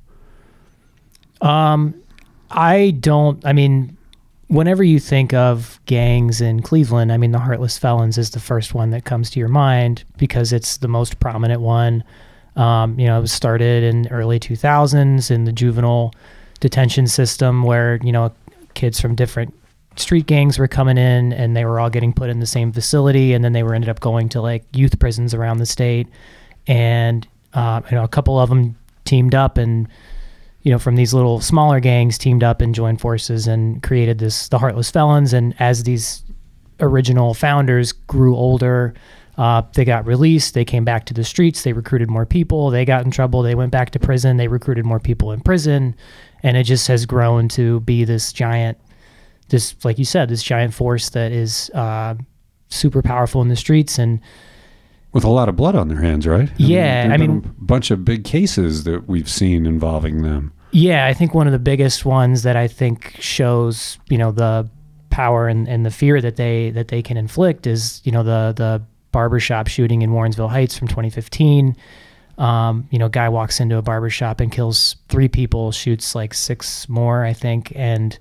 Um, I don't. I mean, whenever you think of gangs in Cleveland, I mean, the Heartless Felons is the first one that comes to your mind because it's the most prominent one. Um, you know, it was started in early two thousands in the juvenile detention system where, you know, kids from different street gangs were coming in and they were all getting put in the same facility. And then they were ended up going to like youth prisons around the state. And, uh, you know, a couple of them teamed up and, you know, from these little smaller gangs teamed up and joined forces and created this, the Heartless Felons. And as these original founders grew older, uh, they got released, they came back to the streets, they recruited more people, they got in trouble, they went back to prison, they recruited more people in prison. And it just has grown to be this giant, this, like you said, this giant force that is uh, super powerful in the streets. And with a lot of blood on their hands, right? Yeah, I I mean, mean, a bunch of big cases that we've seen involving them. Yeah, I think one of the biggest ones that I think shows, you know, the power and, and the fear that they that they can inflict is, you know, the the barbershop shooting in Warrensville Heights from twenty fifteen. Um, you know, guy walks into a barbershop and kills three people, shoots like six more, I think, and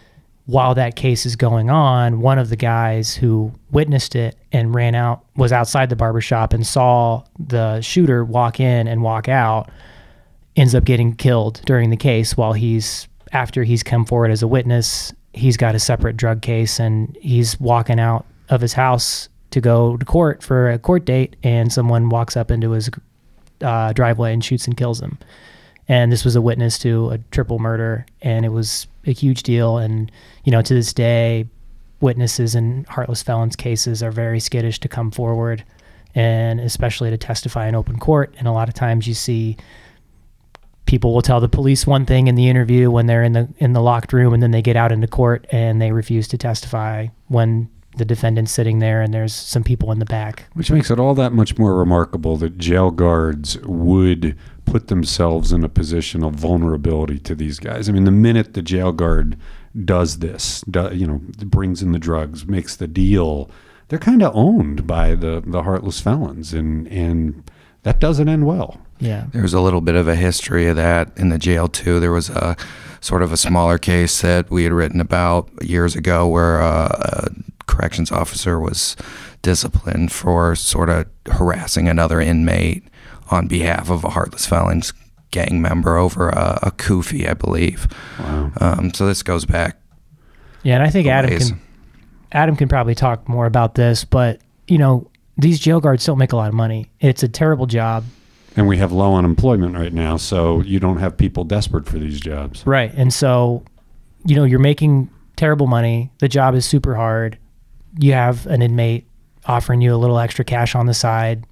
while that case is going on, one of the guys who witnessed it and ran out, was outside the barbershop and saw the shooter walk in and walk out, ends up getting killed during the case while he's, after he's come forward as a witness, he's got a separate drug case and he's walking out of his house to go to court for a court date and someone walks up into his uh, driveway and shoots and kills him. And this was a witness to a triple murder, and it was a huge deal. And, you know, to this day, witnesses in Heartless Felons cases are very skittish to come forward, and especially to testify in open court. And a lot of times you see people will tell the police one thing in the interview when they're in the in the locked room, and then they get out into court and they refuse to testify when the defendant's sitting there and there's some people in the back. Which makes it all that much more remarkable that jail guards would put themselves in a position of vulnerability to these guys. I mean, the minute the jail guard does this, do, you know, brings in the drugs, makes the deal, they're kind of owned by the, the Heartless Felons, and and that doesn't end well. Yeah. There's a little bit of a history of that in the jail too. There was a sort of a smaller case that we had written about years ago where uh, a corrections officer was disciplined for sort of harassing another inmate on behalf of a Heartless Felons gang member over a, a kufi, I believe. Wow. Um, so this goes back. Yeah, and I think a Adam ways. can Adam can probably talk more about this, but you know, these jail guards don't make a lot of money. It's a terrible job. And we have low unemployment right now, so you don't have people desperate for these jobs. Right. And so, you know, you're making terrible money. The job is super hard. You have an inmate offering you a little extra cash on the side.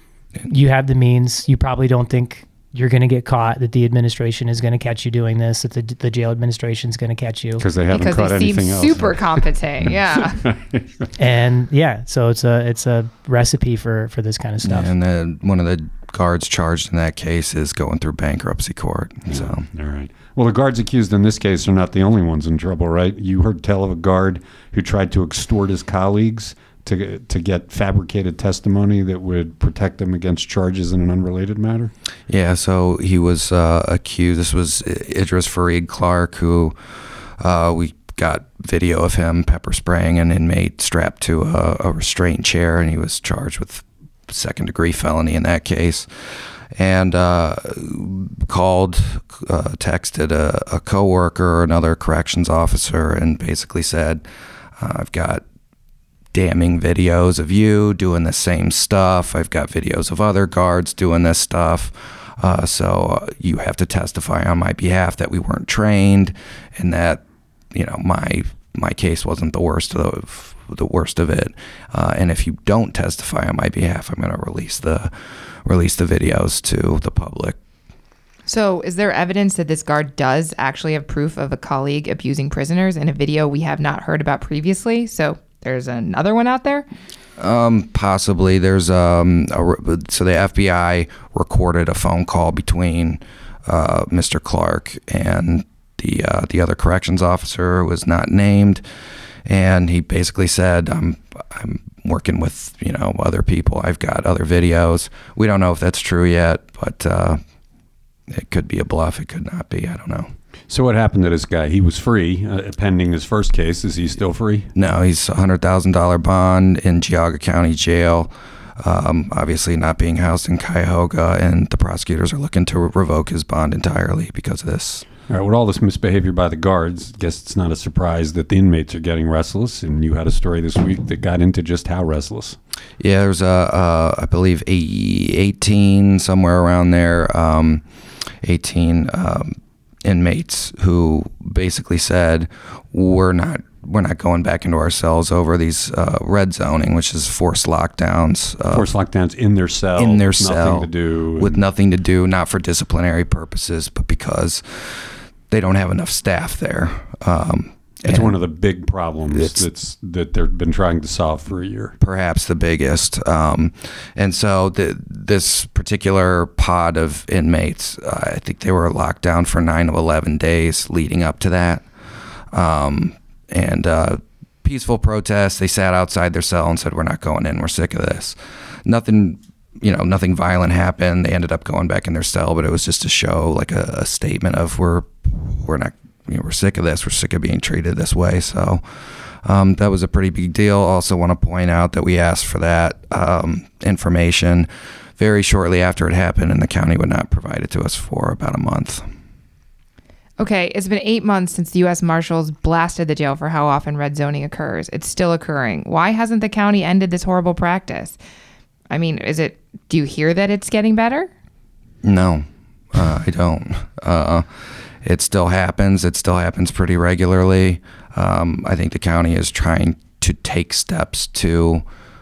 You have the means. You probably don't think you're going to get caught, that the administration is going to catch you doing this, that the, the jail administration is going to catch you. Because they haven't because caught they seem anything else. super competent. Yeah. And yeah, so it's a it's a recipe for, for this kind of stuff. And then one of the guards charged in that case is going through bankruptcy court. So, all right. Well, the guards accused in this case are not the only ones in trouble, right? You heard tell of a guard who tried to extort his colleagues to to get fabricated testimony that would protect them against charges in an unrelated matter? yeah, so he was uh, accused. This was Idris Fareed Clark, who uh, we got video of him pepper spraying an inmate strapped to a, a restraint chair, and he was charged with second degree felony in that case. And uh, called, uh, texted a, a coworker, another corrections officer, and basically said, uh, I've got damning videos of you doing the same stuff. I've got videos of other guards doing this stuff. Uh, so uh, you have to testify on my behalf that we weren't trained, and that you know my my case wasn't the worst of the worst of it. Uh, and if you don't testify on my behalf, I'm going to release the release the videos to the public. So is there evidence that this guard does actually have proof of a colleague abusing prisoners in a video we have not heard about previously? So there's another one out there? Um, possibly. There's um, a, so the F B I recorded a phone call between uh, Mister Clark and the uh, the other corrections officer who was not named, and he basically said, "I'm I'm working with you know other people. I've got other videos." We don't know if that's true yet, but uh, it could be a bluff. It could not be. I don't know. So what happened to this guy? He was free uh, pending his first case. Is he still free? No, he's a one hundred thousand dollars bond in Geauga County Jail, um, obviously not being housed in Cuyahoga, and the prosecutors are looking to revoke his bond entirely because of this. All right, with all this misbehavior by the guards, I guess it's not a surprise that the inmates are getting restless, and you had a story this week that got into just how restless. Yeah, there's a, uh, I believe, eighteen, somewhere around there, um, eighteen um, inmates who basically said, we're not we're not going back into our cells over these uh, red zoning, which is forced lockdowns. Uh, forced lockdowns in their cell. In their with cell. Nothing to do. With nothing to do, not for disciplinary purposes, but because they don't have enough staff there. Um, it's one of the big problems that's that they've been trying to solve for a year. Perhaps the biggest. Um, and so the, this particular pod of inmates, uh, I think they were locked down for nine of eleven days leading up to that. Um, and uh, peaceful protests, they sat outside their cell and said, we're not going in, we're sick of this. Nothing, you know, nothing violent happened. They ended up going back in their cell, but it was just to show like a, a statement of we're, we're not, you know, we're sick of this. We're sick of being treated this way. So um, that was a pretty big deal. Also want to point out that we asked for that um, information very shortly after it happened, and the county would not provide it to us for about a month. Okay, it's been eight months since the U S Marshals blasted the jail for how often red zoning occurs. It's still occurring. Why hasn't the county ended this horrible practice? I mean, is it, do you hear that it's getting better? No, uh, I don't. Uh, it still happens. It still happens pretty regularly. Um, I think the county is trying to take steps to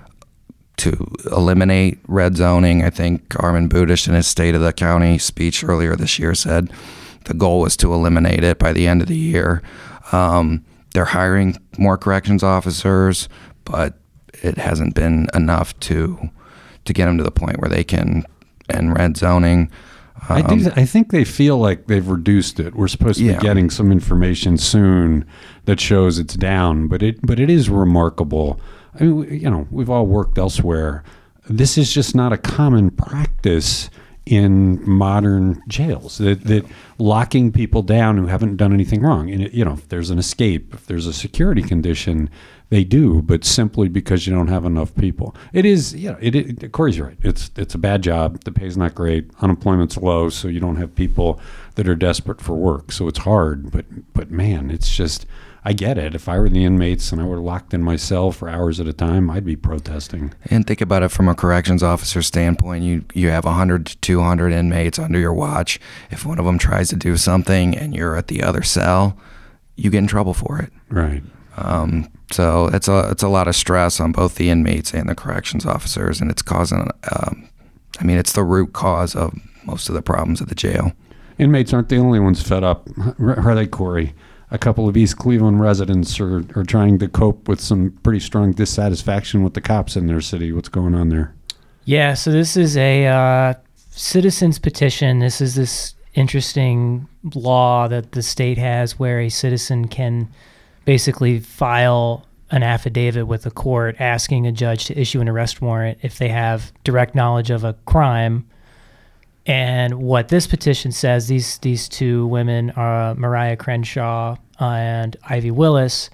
to eliminate red zoning. I think Armin Budish in his State of the County speech earlier this year said the goal was to eliminate it by the end of the year. Um, they're hiring more corrections officers, but it hasn't been enough to to get them to the point where they can end red zoning. Um, I, do, I think they feel like they've reduced it. We're supposed to yeah. be getting some information soon that shows it's down, but it but it is remarkable. I mean, you know, we've all worked elsewhere. This is just not a common practice in modern jails, that, that locking people down who haven't done anything wrong. And, it, you know, if there's an escape, if there's a security condition, they do, but simply because you don't have enough people. It is, you know, it, it, Corey's right. It's it's a bad job. The pay's not great. Unemployment's low, so you don't have people that are desperate for work. So it's hard, but but man, it's just, I get it. If I were the inmates and I were locked in my cell for hours at a time, I'd be protesting. And think about it from a corrections officer standpoint. You you have one hundred to two hundred inmates under your watch. If one of them tries to do something and you're at the other cell, you get in trouble for it. Right. Um, so it's a it's a lot of stress on both the inmates and the corrections officers, and it's causing. Um, I mean, it's the root cause of most of the problems at the jail. Inmates aren't the only ones fed up, are they, Corey? A couple of East Cleveland residents are, are trying to cope with some pretty strong dissatisfaction with the cops in their city. What's going on there? Yeah, so this is a uh, citizen's petition. This is this interesting law that the state has where a citizen can basically file an affidavit with the court asking a judge to issue an arrest warrant if they have direct knowledge of a crime. And what this petition says, these these two women, are Mariah Crenshaw and Ivy Willis,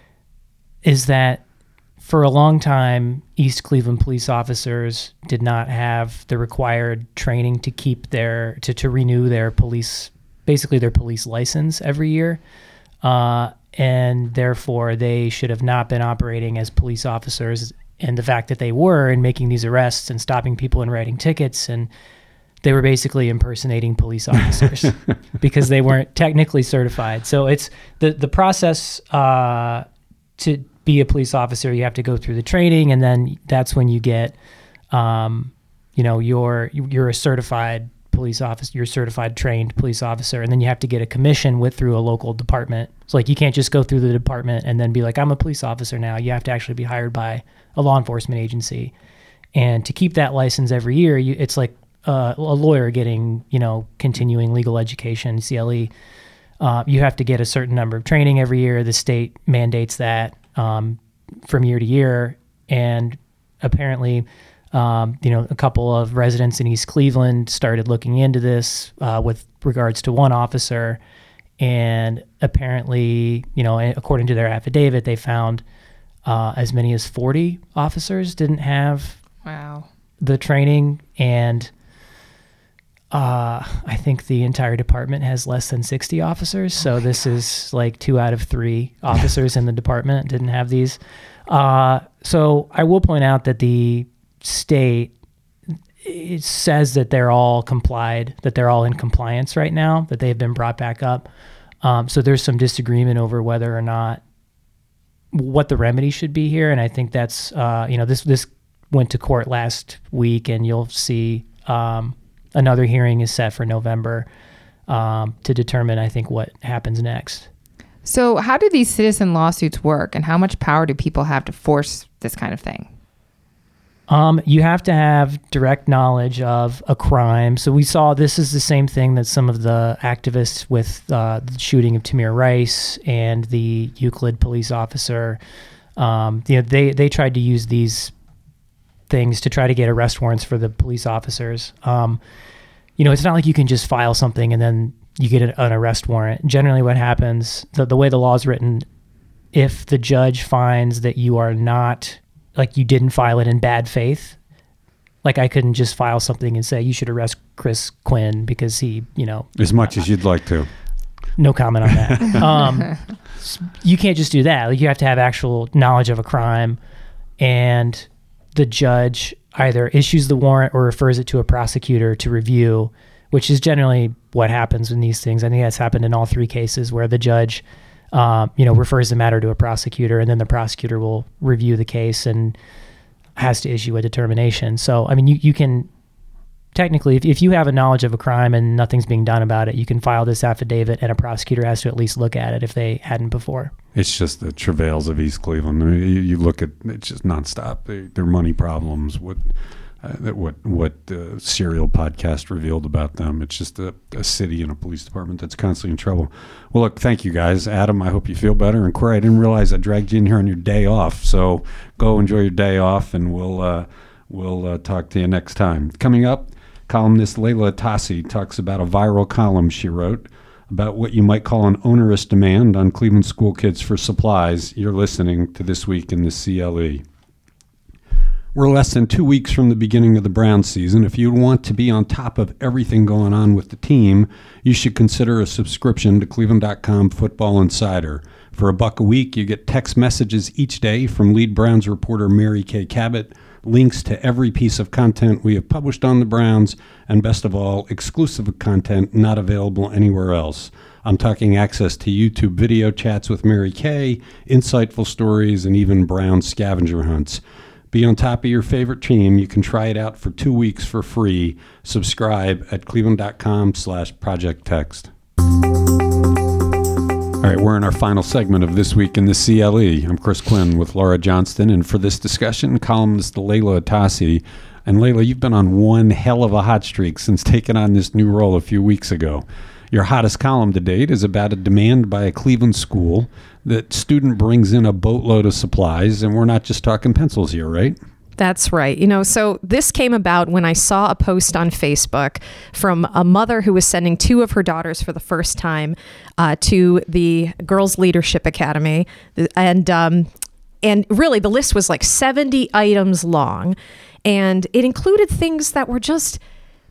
is that for a long time, East Cleveland police officers did not have the required training to keep their to, to renew their police, basically their police license every year. Uh, and therefore they should have not been operating as police officers. And the fact that they were and making these arrests and stopping people and writing tickets and they were basically impersonating police officers because they weren't technically certified. So it's the the process uh, to be a police officer. You have to go through the training, and then that's when you get, um, you know, you're you're a certified police officer. You're a certified trained police officer, and then you have to get a commission with through a local department. So like you can't just go through the department and then be like, I'm a police officer now. You have to actually be hired by a law enforcement agency, and to keep that license every year, you, it's like uh, a lawyer getting, you know, continuing legal education, C L E. Uh, you have to get a certain number of training every year. The state mandates that um, from year to year, and apparently, um, you know, a couple of residents in East Cleveland started looking into this uh, with regards to one officer, and apparently, you know, according to their affidavit, they found uh, as many as forty officers didn't have wow. the training, and uh, I think the entire department has less than sixty officers. So oh this gosh. is like two out of three officers in the department didn't have these. Uh, so I will point out that the state, it says that they're all complied, that they're all in compliance right now, that they've been brought back up. Um, so there's some disagreement over whether or not what the remedy should be here. And I think that's, uh, you know, this, this went to court last week, and you'll see, um, another hearing is set for November, um, to determine, I think, what happens next. So how do these citizen lawsuits work, and how much power do people have to force this kind of thing? Um, you have to have direct knowledge of a crime. So we saw this is the same thing that some of the activists with uh, the shooting of Tamir Rice and the Euclid police officer, um, you know, they, they tried to use these things to try to get arrest warrants for the police officers. Um, you know, it's not like you can just file something and then you get an arrest warrant. Generally what happens, the, the way the law is written, if the judge finds that you are not, like you didn't file it in bad faith, like I couldn't just file something and say you should arrest Chris Quinn because he, you know. As much as you'd like to. No comment on that. um, you can't just do that. Like you have to have actual knowledge of a crime, and the judge either issues the warrant or refers it to a prosecutor to review, which is generally what happens in these things. I think that's happened in all three cases where the judge, um, you know, refers the matter to a prosecutor, and then the prosecutor will review the case and has to issue a determination. So, I mean, you, you can technically, if, if you have a knowledge of a crime and nothing's being done about it, you can file this affidavit, and a prosecutor has to at least look at it if they hadn't before. It's just the travails of East Cleveland. I mean, you, you look at it's just nonstop. They, their money problems. What uh, what what the Serial podcast revealed about them. It's just a, a city and a police department that's constantly in trouble. Well, look, thank you guys, Adam. I hope you feel better. And Corey, I didn't realize I dragged you in here on your day off. So go enjoy your day off, and we'll uh, we'll uh, talk to you next time. Coming up, columnist Layla Atassi talks about a viral column she wrote about what you might call an onerous demand on Cleveland school kids for supplies. You're listening to This Week in the C L E. We're less than two weeks from the beginning of the Browns season. If you want to be on top of everything going on with the team, you should consider a subscription to Cleveland dot com Football Insider. For a buck a week, you get text messages each day from lead Browns reporter Mary Kay Cabot, links to every piece of content we have published on the Browns, and best of all, exclusive content not available anywhere else. I'm talking access to YouTube video chats with Mary Kay, insightful stories, and even Brown scavenger hunts. Be on top of your favorite team. You can try it out for two weeks for free. Subscribe at Cleveland dot com slash project text. All right, we're in our final segment of This Week in the C L E. I'm Chris Quinn with Laura Johnston, and for this discussion, columnist Layla Atassi. And Layla, you've been on one hell of a hot streak since taking on this new role a few weeks ago. Your hottest column to date is about a demand by a Cleveland school that student brings in a boatload of supplies, and we're not just talking pencils here, right? That's right. You know, so this came about when I saw a post on Facebook from a mother who was sending two of her daughters for the first time uh, to the Girls Leadership Academy. And, um, and really, the list was like seventy items long. And it included things that were just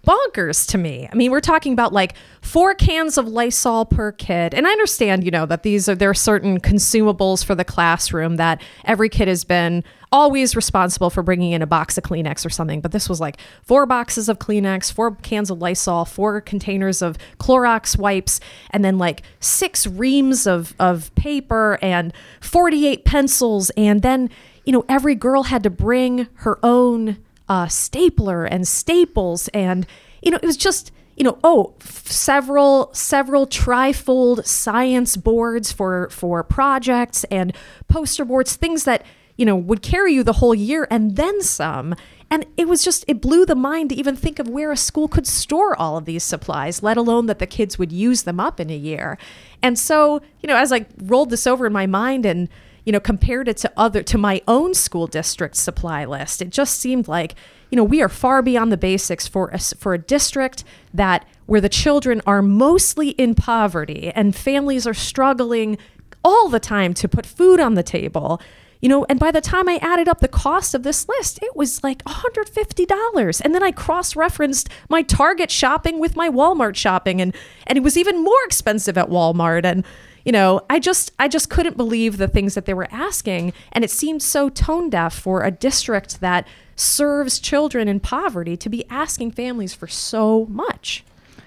bonkers to me. I mean, we're talking about like four cans of Lysol per kid. And I understand, you know, that these are, there are certain consumables for the classroom that every kid has been always responsible for bringing in a box of Kleenex or something. But this was like four boxes of Kleenex, four cans of Lysol, four containers of Clorox wipes, and then like six reams of, of paper and forty-eight pencils. And then, you know, every girl had to bring her own uh, stapler and staples. And, you know, it was just, you know, oh, f- several, several trifold science boards for, for projects and poster boards, things that, you know, would carry you the whole year and then some. And it was just, it blew the mind to even think of where a school could store all of these supplies, let alone that the kids would use them up in a year. And so, you know, as I rolled this over in my mind and, you know, compared it to other, to my own school district supply list, it just seemed like, you know, we are far beyond the basics for a, for a district that where the children are mostly in poverty and families are struggling all the time to put food on the table. You know, and by the time I added up the cost of this list, it was like one hundred fifty dollars. And then I cross-referenced my Target shopping with my Walmart shopping, and and it was even more expensive at Walmart. And, you know, I just I just couldn't believe the things that they were asking. And it seemed so tone deaf for a district that serves children in poverty to be asking families for so much.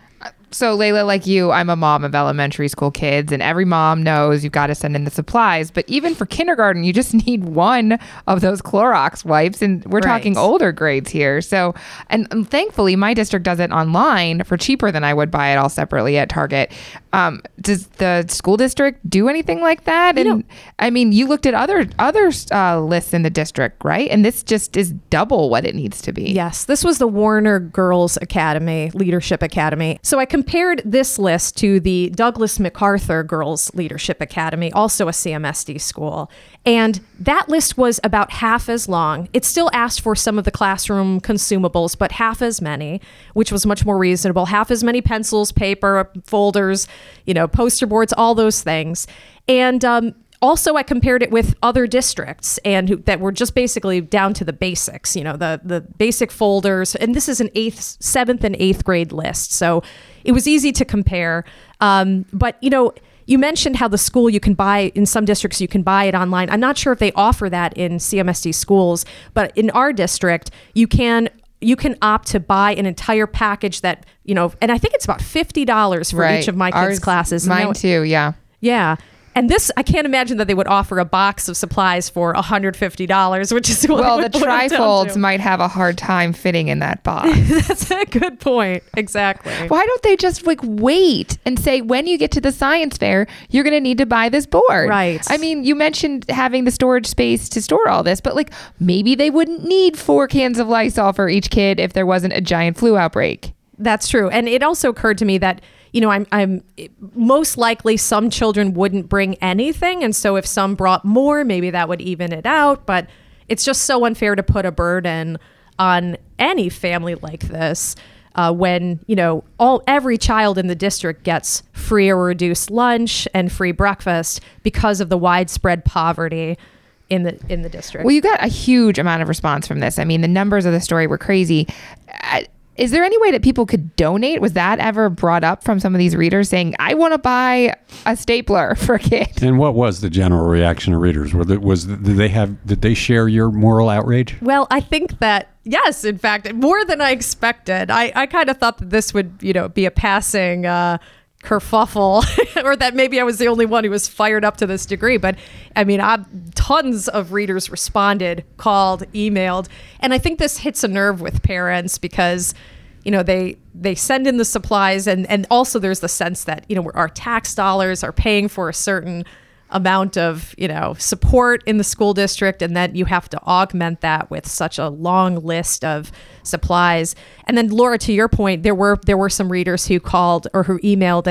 So Layla, like you, I'm a mom of elementary school kids, and every mom knows you've got to send in the supplies. But even for kindergarten, you just need one of those Clorox wipes, and we're Right. talking older grades here. So, and, and thankfully, my district does it online for cheaper than I would buy it all separately at Target. Um, does the school district do anything like that? You And know- I mean, you looked at other other uh, lists in the district, right? And this just is double what it needs to be. Yes, this was the Warner Girls Academy, Leadership Academy. So I compared this list to the Douglas MacArthur Girls Leadership Academy, also a C M S D school. And that list was about half as long. It still asked for some of the classroom consumables, but half as many, which was much more reasonable. Half as many pencils, paper, folders, you know, poster boards, all those things. And um, also, I compared it with other districts and who, that were just basically down to the basics, you know, the the basic folders. And this is an eighth, seventh, and eighth grade list, so it was easy to compare. Um, but you know, you mentioned how the school you can buy in some districts, you can buy it online. I'm not sure if they offer that in C M S D schools, but in our district, you can. You can opt to buy an entire package that, you know, and I think it's about fifty dollars for Right. each of my kids' Ours- classes. And Mine that- too, yeah. Yeah. And this, I can't imagine that they would offer a box of supplies for one hundred fifty dollars, which is what Well, it the would boil down trifolds to. might have a hard time fitting in that box. That's a good point. Exactly. Why don't they just like wait and say, when you get to the science fair, you're going to need to buy this board? Right. I mean, you mentioned having the storage space to store all this, but like maybe they wouldn't need four cans of Lysol for each kid if there wasn't a giant flu outbreak. That's true. And it also occurred to me that, you know, I'm, I'm most likely some children wouldn't bring anything. And so if some brought more, maybe that would even it out. But it's just so unfair to put a burden on any family like this uh, when, you know, all every child in the district gets free or reduced lunch and free breakfast because of the widespread poverty in the in the district. Well, you got a huge amount of response from this. I mean, the numbers of the story were crazy. Uh, Is there any way that people could donate? Was that ever brought up from some of these readers saying, I want to buy a stapler for a kid? And what was the general reaction of readers? Were the, was did they have did they share your moral outrage? Well, I think that, yes, in fact, more than I expected. I, I kind of thought that this would, you know, be a passing uh, kerfuffle or that maybe I was the only one who was fired up to this degree. But I mean, I, tons of readers responded, called, emailed. And I think this hits a nerve with parents because, you know, they they send in the supplies and, and also there's the sense that, you know, our tax dollars are paying for a certain amount of, you know, support in the school district, and that you have to augment that with such a long list of supplies. And then Laura, to your point, there were there were some readers who called or who emailed and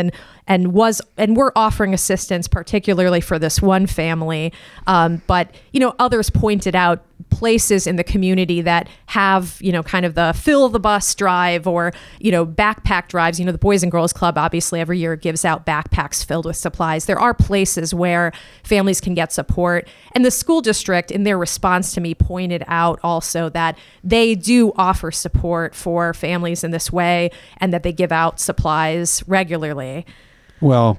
and was and we're offering assistance particularly for this one family. Um, but you know, others pointed out places in the community that have, you know, kind of the fill the bus drive or, you know, backpack drives. You know, the Boys and Girls Club obviously every year gives out backpacks filled with supplies. There are places where families can get support. And the school district, in their response to me, pointed out also that they do offer support for families in this way and that they give out supplies regularly. Well,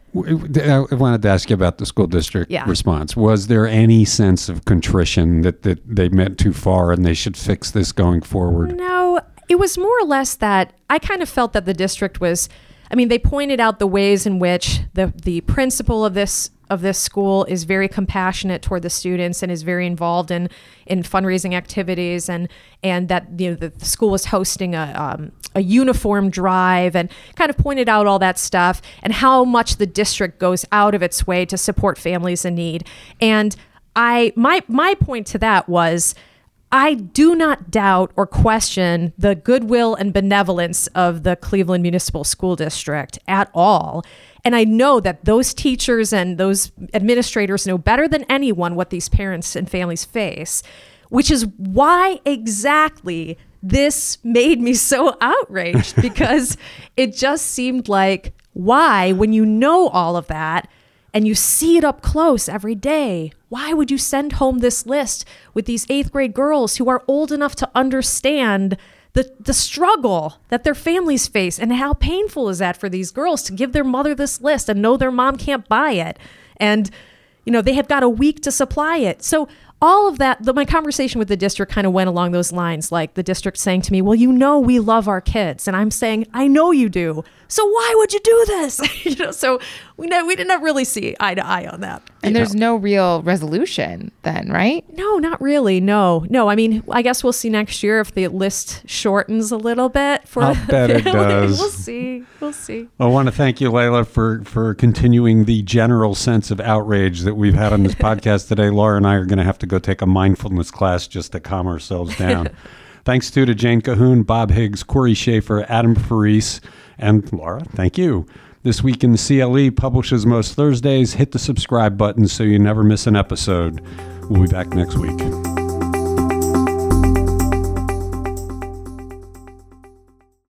I wanted to ask you about the school district yeah. response. Was there any sense of contrition that, that they meant too far and they should fix this going forward? No, it was more or less that I kind of felt that the district was, I mean, they pointed out the ways in which the, the principal of this of this school is very compassionate toward the students and is very involved in, in fundraising activities, and and that, you know, the, the school was hosting a um, a uniform drive, and kind of pointed out all that stuff and how much the district goes out of its way to support families in need. And I my my point to that was, I do not doubt or question the goodwill and benevolence of the Cleveland Municipal School District at all. And I know that those teachers and those administrators know better than anyone what these parents and families face, which is why exactly this made me so outraged, because it just seemed like, why, when you know all of that and you see it up close every day, why would you send home this list with these eighth grade girls who are old enough to understand the the struggle that their families face, and how painful is that for these girls to give their mother this list and know their mom can't buy it, and you know they have got a week to supply it. So all of that, the, my conversation with the district kind of went along those lines, like the district saying to me, well, you know, we love our kids. And I'm saying, I know you do. So why would you do this? you know, so we know, we did not really see eye to eye on that. And there's know. no real resolution then, right? No, not really. No, no. I mean, I guess we'll see next year if the list shortens a little bit. For I'll bet it does. We'll see. We'll see. I want to thank you, Layla, for, for continuing the general sense of outrage that we've had on this podcast today. Laura and I are going to have to go take a mindfulness class just to calm ourselves down. Thanks too to Jane Cahoon, Bob Higgs, Corey Schaefer, Adam Faris, and Laura. Thank you. This Week in the C L E publishes most Thursdays. Hit the subscribe button so you never miss an episode. We'll be back next week.